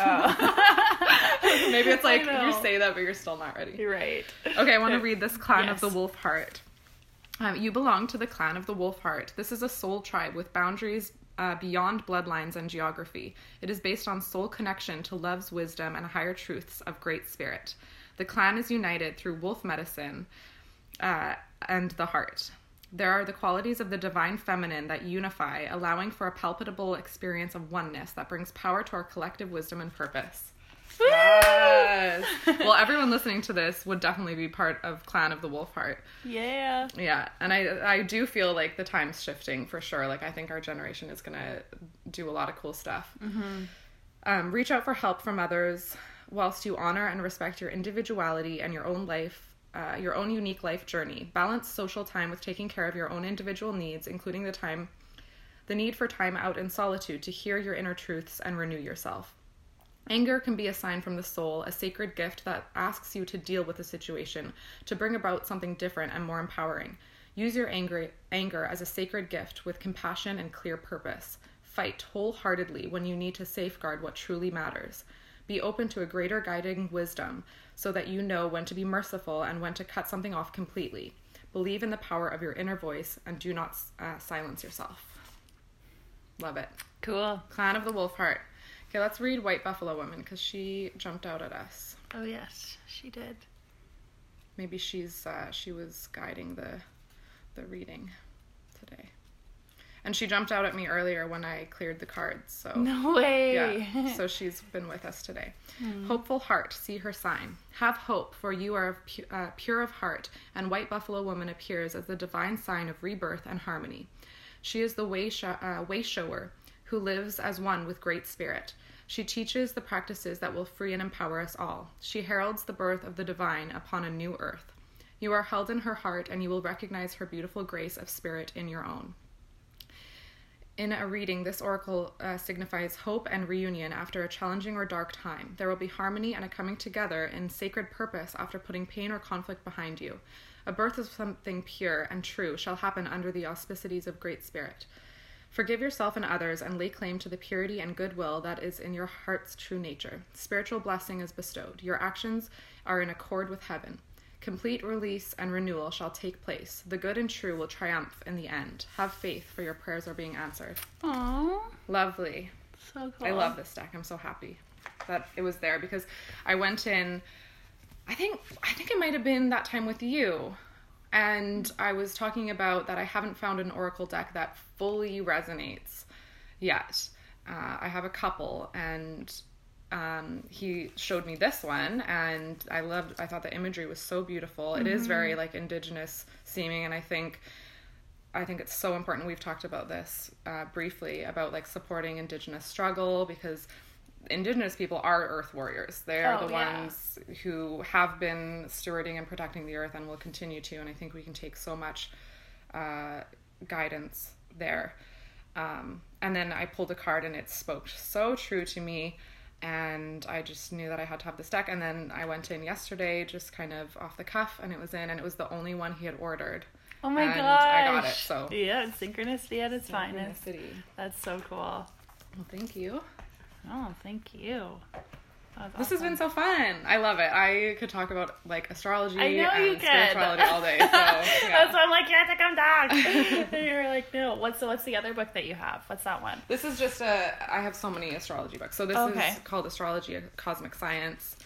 Oh. Maybe it's like you say that, but you're still not ready. You're right. Okay, I want to read this Clan yes. of the Wolf Heart. Um, you belong to the Clan of the Wolf Heart. This is a soul tribe with boundaries Uh, beyond bloodlines and geography. It is based on soul connection to love's wisdom and higher truths of great spirit. The clan is united through wolf medicine uh, and the heart. There are the qualities of the divine feminine that unify, allowing for a palpable experience of oneness that brings power to our collective wisdom and purpose. Yes. Well, everyone listening to this would definitely be part of Clan of the Wolf Heart. Yeah. Yeah, and I I do feel like the time's shifting for sure. Like, I think our generation is gonna do a lot of cool stuff. Mm-hmm. Um, reach out for help from others whilst you honor and respect your individuality and your own life, uh, your own unique life journey. Balance social time with taking care of your own individual needs, including the time, the need for time out in solitude to hear your inner truths and renew yourself. Anger can be a sign from the soul, a sacred gift that asks you to deal with a situation, to bring about something different and more empowering. Use your anger, anger as a sacred gift with compassion and clear purpose. Fight wholeheartedly when you need to safeguard what truly matters. Be open to a greater guiding wisdom so that you know when to be merciful and when to cut something off completely. Believe in the power of your inner voice and do not uh, silence yourself. Love it. Cool. Clan of the Wolf Heart. Okay, let's read White Buffalo Woman because she jumped out at us. Oh, yes, she did. Maybe she's uh, she was guiding the the reading today. And she jumped out at me earlier when I cleared the cards. So no way. Yeah. So she's been with us today. Mm. Hopeful heart, see her sign. Have hope, for you are pu- uh, pure of heart, and White Buffalo Woman appears as the divine sign of rebirth and harmony. She is the way, sh- uh, way shower who lives as one with Great Spirit. She teaches the practices that will free and empower us all. She heralds the birth of the divine upon a new earth. You are held in her heart, and you will recognize her beautiful grace of spirit in your own. In a reading, this oracle uh, signifies hope and reunion after a challenging or dark time. There will be harmony and a coming together in sacred purpose after putting pain or conflict behind you. A birth of something pure and true shall happen under the auspicities of Great Spirit. Forgive yourself and others and lay claim to the purity and goodwill that is in your heart's true nature. Spiritual blessing is bestowed. Your actions are in accord with heaven. Complete release and renewal shall take place. The good and true will triumph in the end. Have faith, for your prayers are being answered. Aww. Lovely. So cool. I love this deck. I'm so happy that it was there because I went in, I think, I think it might have been that time with you. And I was talking about that I haven't found an oracle deck that fully resonates yet. Uh, I have a couple, and um, he showed me this one, and I loved, I thought the imagery was so beautiful. Mm-hmm. It is very like indigenous seeming, and I think, I think it's so important. We've talked about this uh, briefly about like supporting indigenous struggle, because Indigenous people are earth warriors. They are oh, the yeah. ones who have been stewarding and protecting the earth and will continue to, and I think we can take so much uh, guidance there. Um, and then I pulled a card and it spoke so true to me, and I just knew that I had to have this deck. And then I went in yesterday just kind of off the cuff, and it was in, and it was the only one he had ordered. Oh my and gosh. I got it. So yeah, it's synchronicity at its finest. That's so cool. Well, thank you. Oh, thank you. Awesome. This has been so fun. I love it. I could talk about like astrology I know and you spirituality all day. So, yeah. That's why I'm like, you have to come back. And you're like, no. What's the, what's the other book that you have? What's that one? This is just a, I have so many astrology books. So this okay. is called Astrology, a Cosmic Science.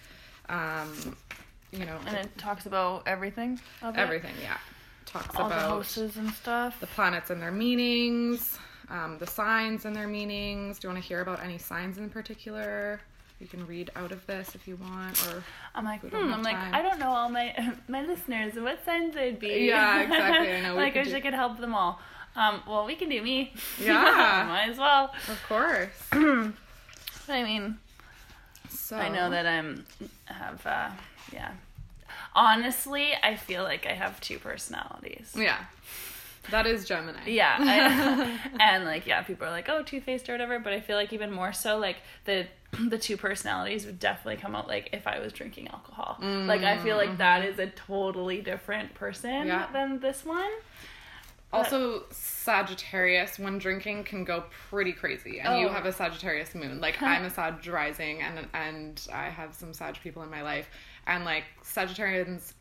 Um, you know. And it talks about everything of Everything, it? yeah. Talks all about the houses and stuff. The planets and their meanings. Um, the signs and their meanings. Do you want to hear about any signs in particular? You can read out of this if you want, or I'm like, hmm, I'm like, I don't know all my my listeners what signs they'd be. Yeah, exactly. I know. Like, I wish do... I could help them all. Um, well, we can do me. Yeah, might as well. Of course. But I mean, so I know that I'm have uh, yeah. Honestly, I feel like I have two personalities. Yeah. That is Gemini. Yeah. I, and like, yeah, people are like, oh, two-faced or whatever, but I feel like even more so, like, the the two personalities would definitely come out, like, if I was drinking alcohol. Mm-hmm. Like, I feel like that is a totally different person yeah. than this one. Also, Sagittarius, when drinking, can go pretty crazy. And oh. you have a Sagittarius moon. Like, I'm a Sag rising, and and I have some Sag people in my life. And, like, Sagittarians,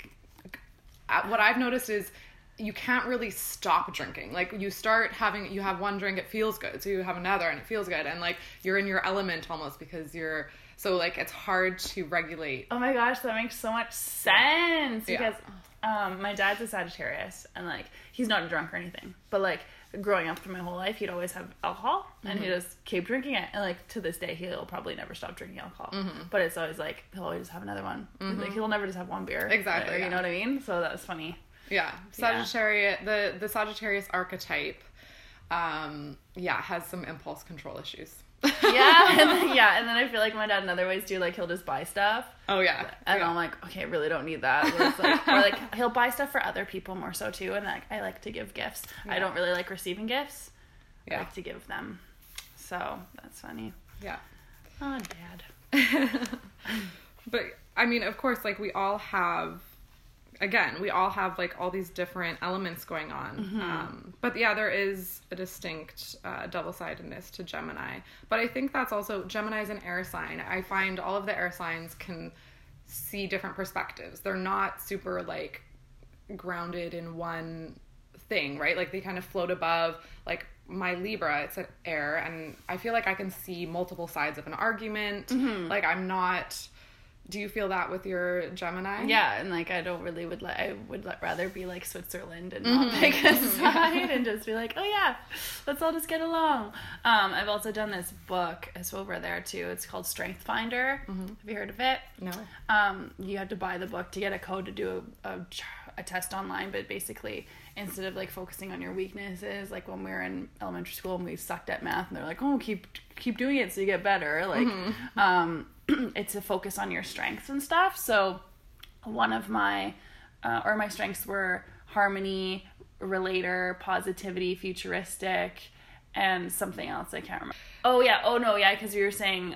what I've noticed is you can't really stop drinking. Like, you start having, you have one drink, it feels good. So you have another and it feels good. And, like, you're in your element almost because you're, so, like, it's hard to regulate. Oh my gosh, that makes so much sense. Yeah. Because um, my dad's a Sagittarius and, like, he's not a drunk or anything. But, like, growing up through my whole life, he'd always have alcohol and mm-hmm. he just keep drinking it. And, like, to this day, he'll probably never stop drinking alcohol. Mm-hmm. But it's always, like, he'll always have another one. Mm-hmm. Like, he'll never just have one beer. Exactly. Or, yeah. You know what I mean? So that was funny. Yeah, Sagittarius, yeah. the the Sagittarius archetype, um, yeah, has some impulse control issues. yeah, and then, yeah, and then I feel like my dad in other ways too, like he'll just buy stuff. Oh yeah, and yeah. I'm like, okay, I really don't need that. Like, or like he'll buy stuff for other people more so too, and like I like to give gifts. Yeah. I don't really like receiving gifts. Yeah. I like to give them. So that's funny. Yeah. Oh, Dad. But I mean, of course, like we all have again, we all have like all these different elements going on. Mm-hmm. Um, but yeah, there is a distinct uh, double-sidedness to Gemini. But I think that's also, Gemini is an air sign. I find all of the air signs can see different perspectives. They're not super like grounded in one thing, right? Like they kind of float above. Like my Libra, it's an air, and I feel like I can see multiple sides of an argument. Mm-hmm. Like I'm not... Do you feel that with your Gemini? Yeah, and like I don't really would like I would rather be like Switzerland and not mm-hmm. pick a side and just be like, oh yeah, let's all just get along. Um, I've also done this book as over there too. It's called Strength Finder. Mm-hmm. Have you heard of it? No. Um, you have to buy the book to get a code to do a, a a test online, but basically instead of like focusing on your weaknesses, like when we were in elementary school and we sucked at math, and they're like, oh, keep keep doing it so you get better. Like, mm-hmm. um. it's a focus on your strengths and stuff. So one of my, uh, or my strengths were harmony, relator, positivity, futuristic, and something else I can't remember. Oh yeah, oh no, yeah, because you were saying,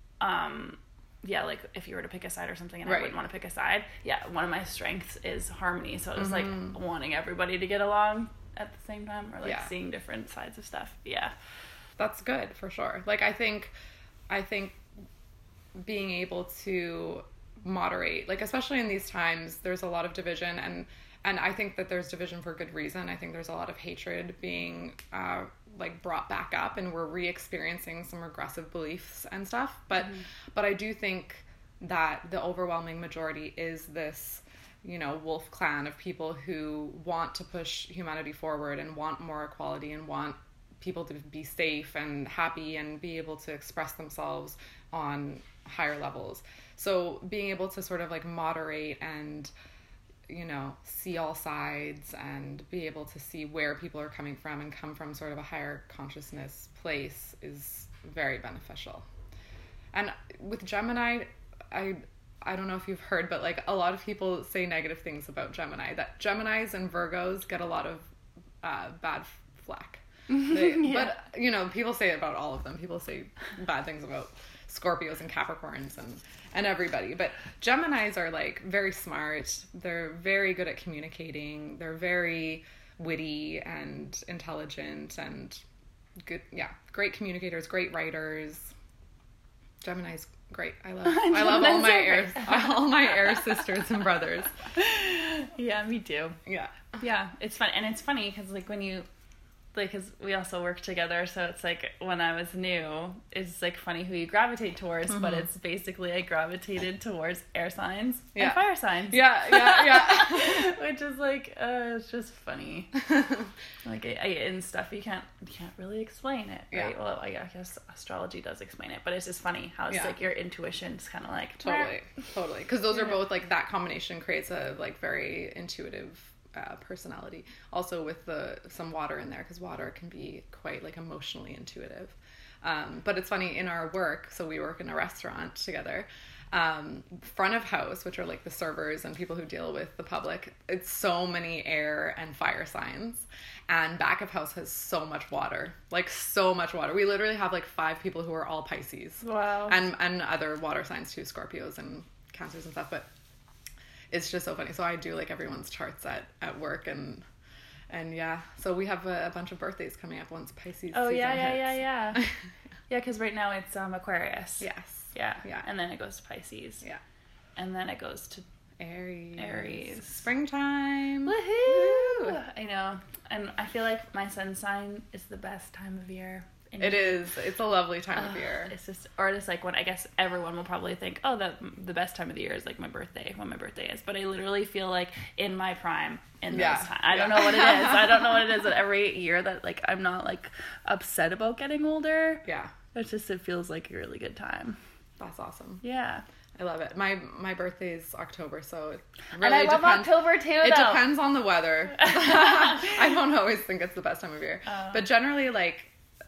um, yeah, like if you were to pick a side or something and right. I wouldn't want to pick a side. Yeah, one of my strengths is harmony. So it was mm-hmm. like wanting everybody to get along at the same time, or like yeah. seeing different sides of stuff. Yeah. That's good for sure. Like I think, I think, being able to moderate, like especially in these times, there's a lot of division, and and I think that there's division for good reason. I think there's a lot of hatred being uh like brought back up, and we're re-experiencing some regressive beliefs and stuff, but mm-hmm. but I do think that the overwhelming majority is this, you know, wolf clan of people who want to push humanity forward and want more equality and want people to be safe and happy and be able to express themselves on higher levels. So being able to sort of like moderate and, you know, see all sides and be able to see where people are coming from and come from sort of a higher consciousness place is very beneficial. And with Gemini, I I don't know if you've heard, but like a lot of people say negative things about Gemini, that Geminis and Virgos get a lot of uh, bad flack. They, yeah. But, you know, people say it about all of them. People say bad things about Scorpios and Capricorns and, and everybody. But Geminis are, like, very smart. They're very good at communicating. They're very witty and intelligent and good. Yeah, great communicators, great writers. Gemini's great. I love I love all my air all my air sisters and brothers. Yeah, me too. Yeah. Yeah, it's fun. And it's funny because, like, when you... like, because we also work together, so it's like when I was new, it's like funny who you gravitate towards, mm-hmm. but it's basically I gravitated towards air signs yeah. and fire signs. Yeah, yeah, yeah. Which is like, uh, it's just funny. Like, I, I, and stuff you can't you can't really explain it, right? Yeah. Well, I guess astrology does explain it, but it's just funny how it's yeah. like your intuition's kind of like totally, totally, because those are both like that combination creates a like very intuitive. Uh, personality, also with the some water in there, because water can be quite like emotionally intuitive. Um, but it's funny, in our work, so we work in a restaurant together, um, front of house, which are like the servers and people who deal with the public, it's so many air and fire signs, and back of house has so much water, like so much water. We literally have like five people who are all Pisces. Wow. And and other water signs too, Scorpios and Cancers and stuff, but it's just so funny. So I do like everyone's charts at, at work, and and yeah. So we have a, a bunch of birthdays coming up once Pisces. Oh season yeah, yeah, hits. yeah, yeah, yeah. Because right now it's um Aquarius. Yes. Yeah. Yeah. And then it goes to Pisces. Yeah. And then it goes to Aries. Aries. Springtime. Woohoo! Woo. I know, and I feel like my sun sign is the best time of year. It is. It's a lovely time uh, of year. It's just, or just like when I guess everyone will probably think, oh, that the best time of the year is like my birthday, when my birthday is. But I literally feel like in my prime in yeah. those times. I yeah. don't know what it is. I don't know what it is. But every year that like I'm not like upset about getting older. Yeah. It's just it feels like a really good time. That's awesome. Yeah. I love it. My my birthday is October, so it really and I love depends. October too. It though. depends on the weather. I don't always think it's the best time of year, uh, but generally like.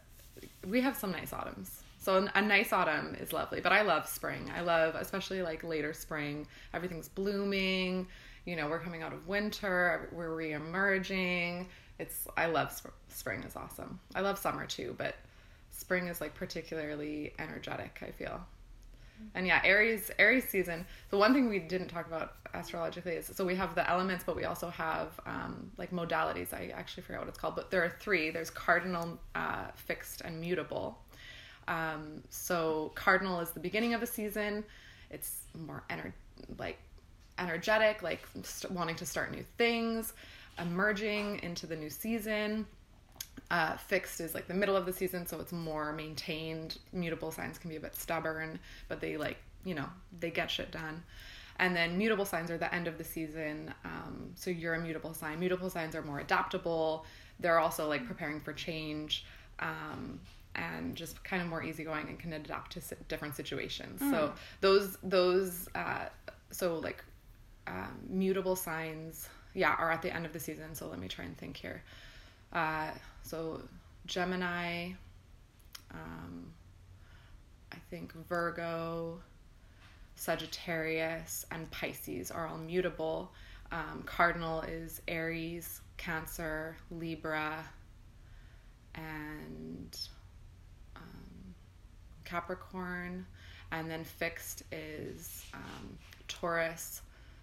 We have some nice autumns. So a nice autumn is lovely, but I love spring. I love, especially like later spring, everything's blooming. You know, we're coming out of winter, we're re-emerging. It's, I love sp- spring is awesome. I love summer too, but spring is like particularly energetic, I feel. And yeah, Aries Aries season. The one thing we didn't talk about astrologically is, so we have the elements, but we also have um, like modalities. I actually forgot what it's called, but there are three. There's cardinal, uh, fixed, and mutable. Um, so cardinal is the beginning of a season. It's more ener- like energetic, like st- wanting to start new things, emerging into the new season. Uh, fixed is like the middle of the season, so it's more maintained. Mutable signs can be a bit stubborn, but they like, you know, they get shit done. And then mutable signs are the end of the season. Um, so you're a mutable sign. Mutable signs are more adaptable. They're also like preparing for change, um, and just kind of more easygoing and can adapt to si- different situations. Mm. So those, those, uh, so like, um, mutable signs, yeah, are at the end of the season. So let me try and think here. Uh, so Gemini, um, I think Virgo, Sagittarius, and Pisces are all mutable. Um, cardinal is Aries, Cancer, Libra, and um, Capricorn. And then fixed is um, Taurus,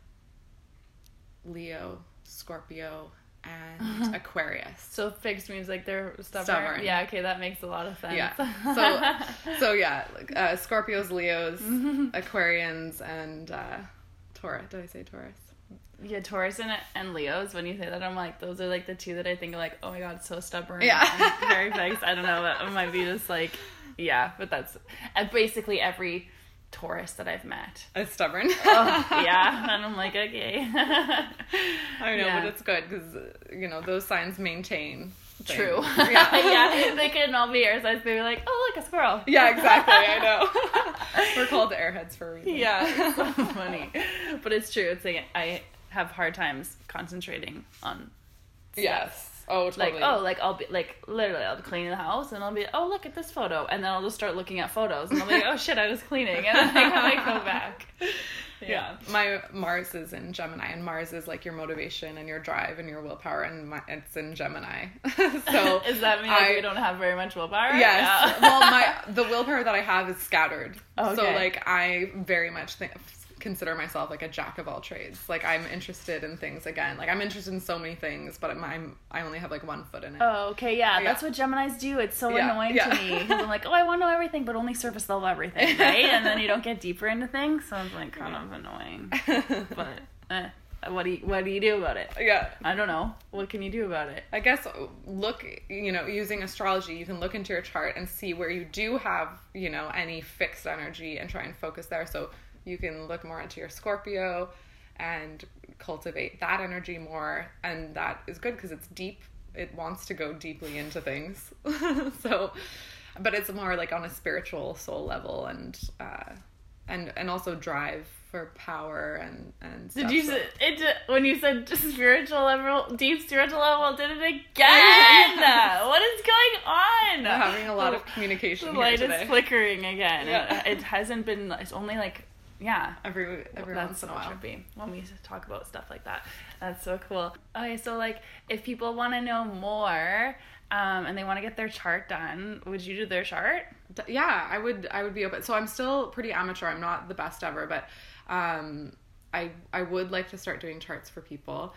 Leo, Scorpio, and Aquarius. So fixed means like they're stubborn. Stubborn. Yeah, okay, that makes a lot of sense. Yeah. So, so yeah, like, uh, Scorpios, Leos, Aquarians, and uh, Taurus. Did I say Taurus? Yeah, Taurus and, and Leos. When you say that, I'm like, those are like the two that I think are like, oh my god, so stubborn. Yeah. And very fixed. I don't know. That might be just like, yeah, but that's uh, basically every Taurus that I've met. It's stubborn. Oh, yeah, and I'm like, okay. I know, yeah. but it's good because, you know, those signs maintain things. True. Yeah. Yeah, they couldn't all be air signs. They'd be like, oh, look, a squirrel. Yeah, exactly. I know. We're called airheads for a reason. Yeah, it's so funny. But it's true. It's like I have hard times concentrating on stuff. Yes. Oh, totally. Like, oh, like, I'll be, like, literally, I'll be cleaning the house, and I'll be, oh, look at this photo, and then I'll just start looking at photos, and I'll be like, oh, shit, I was cleaning, and then I might go back. Yeah. Yeah. My Mars is in Gemini, and Mars is, like, your motivation and your drive and your willpower, and my, it's in Gemini. So does that mean like, I, we don't have very much willpower? Yes. Yeah. Well, my the willpower that I have is scattered. Okay. So, like, I very much think... consider myself like a jack of all trades. Like, I'm interested in things again. Like, I'm interested in so many things, but I'm, I'm I only have like one foot in it. Oh, okay, yeah, yeah. That's what Geminis do. It's so yeah. annoying yeah. to me because I'm like, oh, I want to know everything, but only surface level everything, right? And then you don't get deeper into things, so it's like kind of annoying. But eh, what do you what do you do about it? Yeah, I don't know. What can you do about it? I guess look, you know, using astrology, you can look into your chart and see where you do have, you know, any fixed energy and try and focus there. So you can look more into your Scorpio and cultivate that energy more. And that is good because it's deep. It wants to go deeply into things. So, but it's more like on a spiritual soul level and, uh, and, and also drive for power and, and stuff. Did you so. say, it, when you said spiritual level, deep spiritual level, did it again? What is going on? We're having a lot of communication the here light today. is flickering again. Yeah. It, it hasn't been, it's only like, yeah. Every, every That's once in so a while. trippy when we talk about stuff like that. That's so cool. Okay, so like if people want to know more um, and they want to get their chart done, would you do their chart? Yeah, I would I would be open. So I'm still pretty amateur. I'm not the best ever, but um, I I would like to start doing charts for people.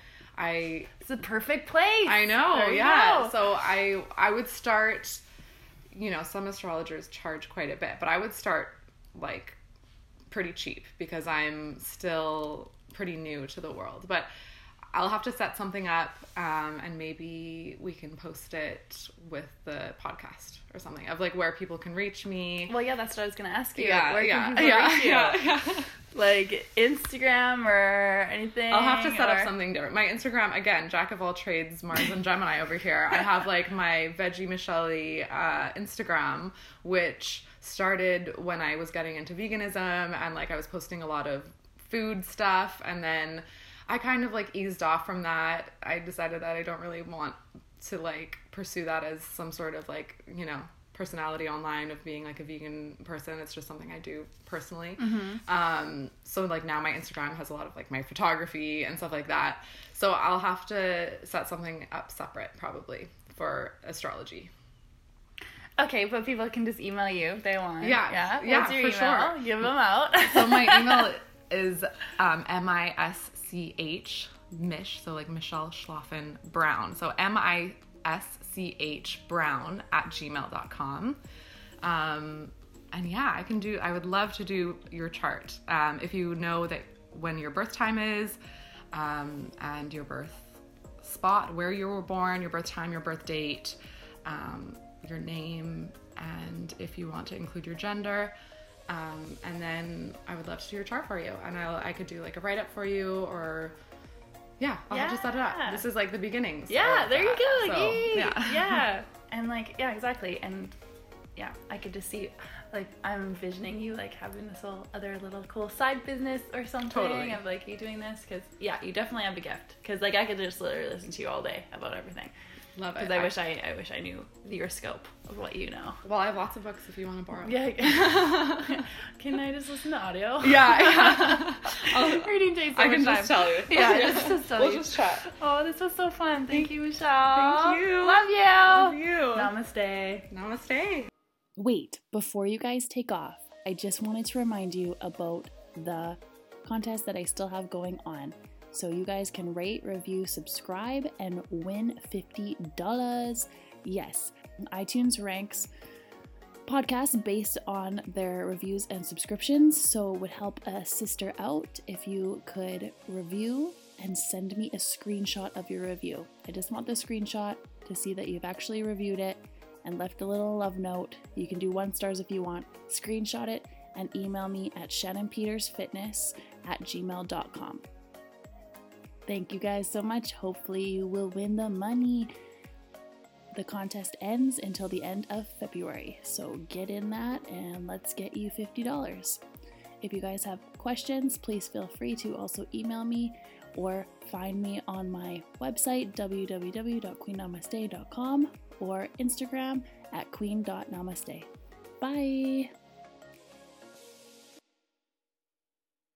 I It's a perfect place. I know, There you yeah. go. So I I would start, you know, some astrologers charge quite a bit, but I would start like pretty cheap because I'm still pretty new to the world. But I'll have to set something up, um, and maybe we can post it with the podcast or something of like where people can reach me. Well, yeah, that's what I was gonna ask you. Yeah, Where yeah, can people yeah, reach you? yeah, yeah. Like Instagram or anything? I'll have to set or... up something different. My Instagram, again, jack of all trades, Mars and Gemini over here. I have like my Veggie Michelle uh, Instagram, which started when I was getting into veganism and like I was posting a lot of food stuff, and then I kind of like eased off from that. I decided that I don't really want to like pursue that as some sort of like, you know, personality online of being like a vegan person. It's just something I do personally. Mm-hmm. Um, so like now my Instagram has a lot of like my photography and stuff like that. So I'll have to set something up separate probably for astrology. Okay, but people can just email you if they want. Yeah. Yeah? Yeah, What's your for email? sure. Give them out. So my email is um, M I S C H, Mish, so like Michelle Schlaffen Brown. So M I S C H Brown at gmail dot com. Um, and yeah, I can do, I would love to do your chart. Um, if you know that when your birth time is, um, and your birth spot, where you were born, your birth time, your birth date, um, your name, and if you want to include your gender. Um, and then I would love to do your chart for you. And I'll, I could do like a write-up for you, or yeah, I'll Yeah. just set it up. This is like the beginnings. Yeah, of there you that. go. So, Yay. yeah. Yeah. And like, yeah, exactly. And yeah, I could just see, like, I'm envisioning you like having this little other little cool side business or something. Totally. Of like you doing this, because yeah, you definitely have a gift. Because like I could just literally listen to you all day about everything. Love it. Because I wish I, I wish I knew your scope of what you know. Well, I have lots of books if you want to borrow. Yeah. Can I just listen to audio? Yeah. yeah. I'll, Reading takes so I can much just time. tell you. Yeah, just, just tell we'll you. just chat. Oh, this was so fun. Thank you, Michelle. Thank you. Love you. Love you. Namaste. Namaste. Wait, before you guys take off, I just wanted to remind you about the contest that I still have going on. So you guys can rate, review, subscribe, and win fifty dollars. Yes, iTunes ranks podcasts based on their reviews and subscriptions, so it would help a sister out if you could review and send me a screenshot of your review. I just want the screenshot to see that you've actually reviewed it and left a little love note. You can do one stars if you want. Screenshot it and email me at shannonpetersfitness at gmail dot com. Thank you guys so much. Hopefully you will win the money. The contest ends until the end of February, so get in that and let's get you fifty dollars. If you guys have questions, please feel free to also email me or find me on my website, w w w dot queen namaste dot com, or Instagram at queen dot namaste. Bye!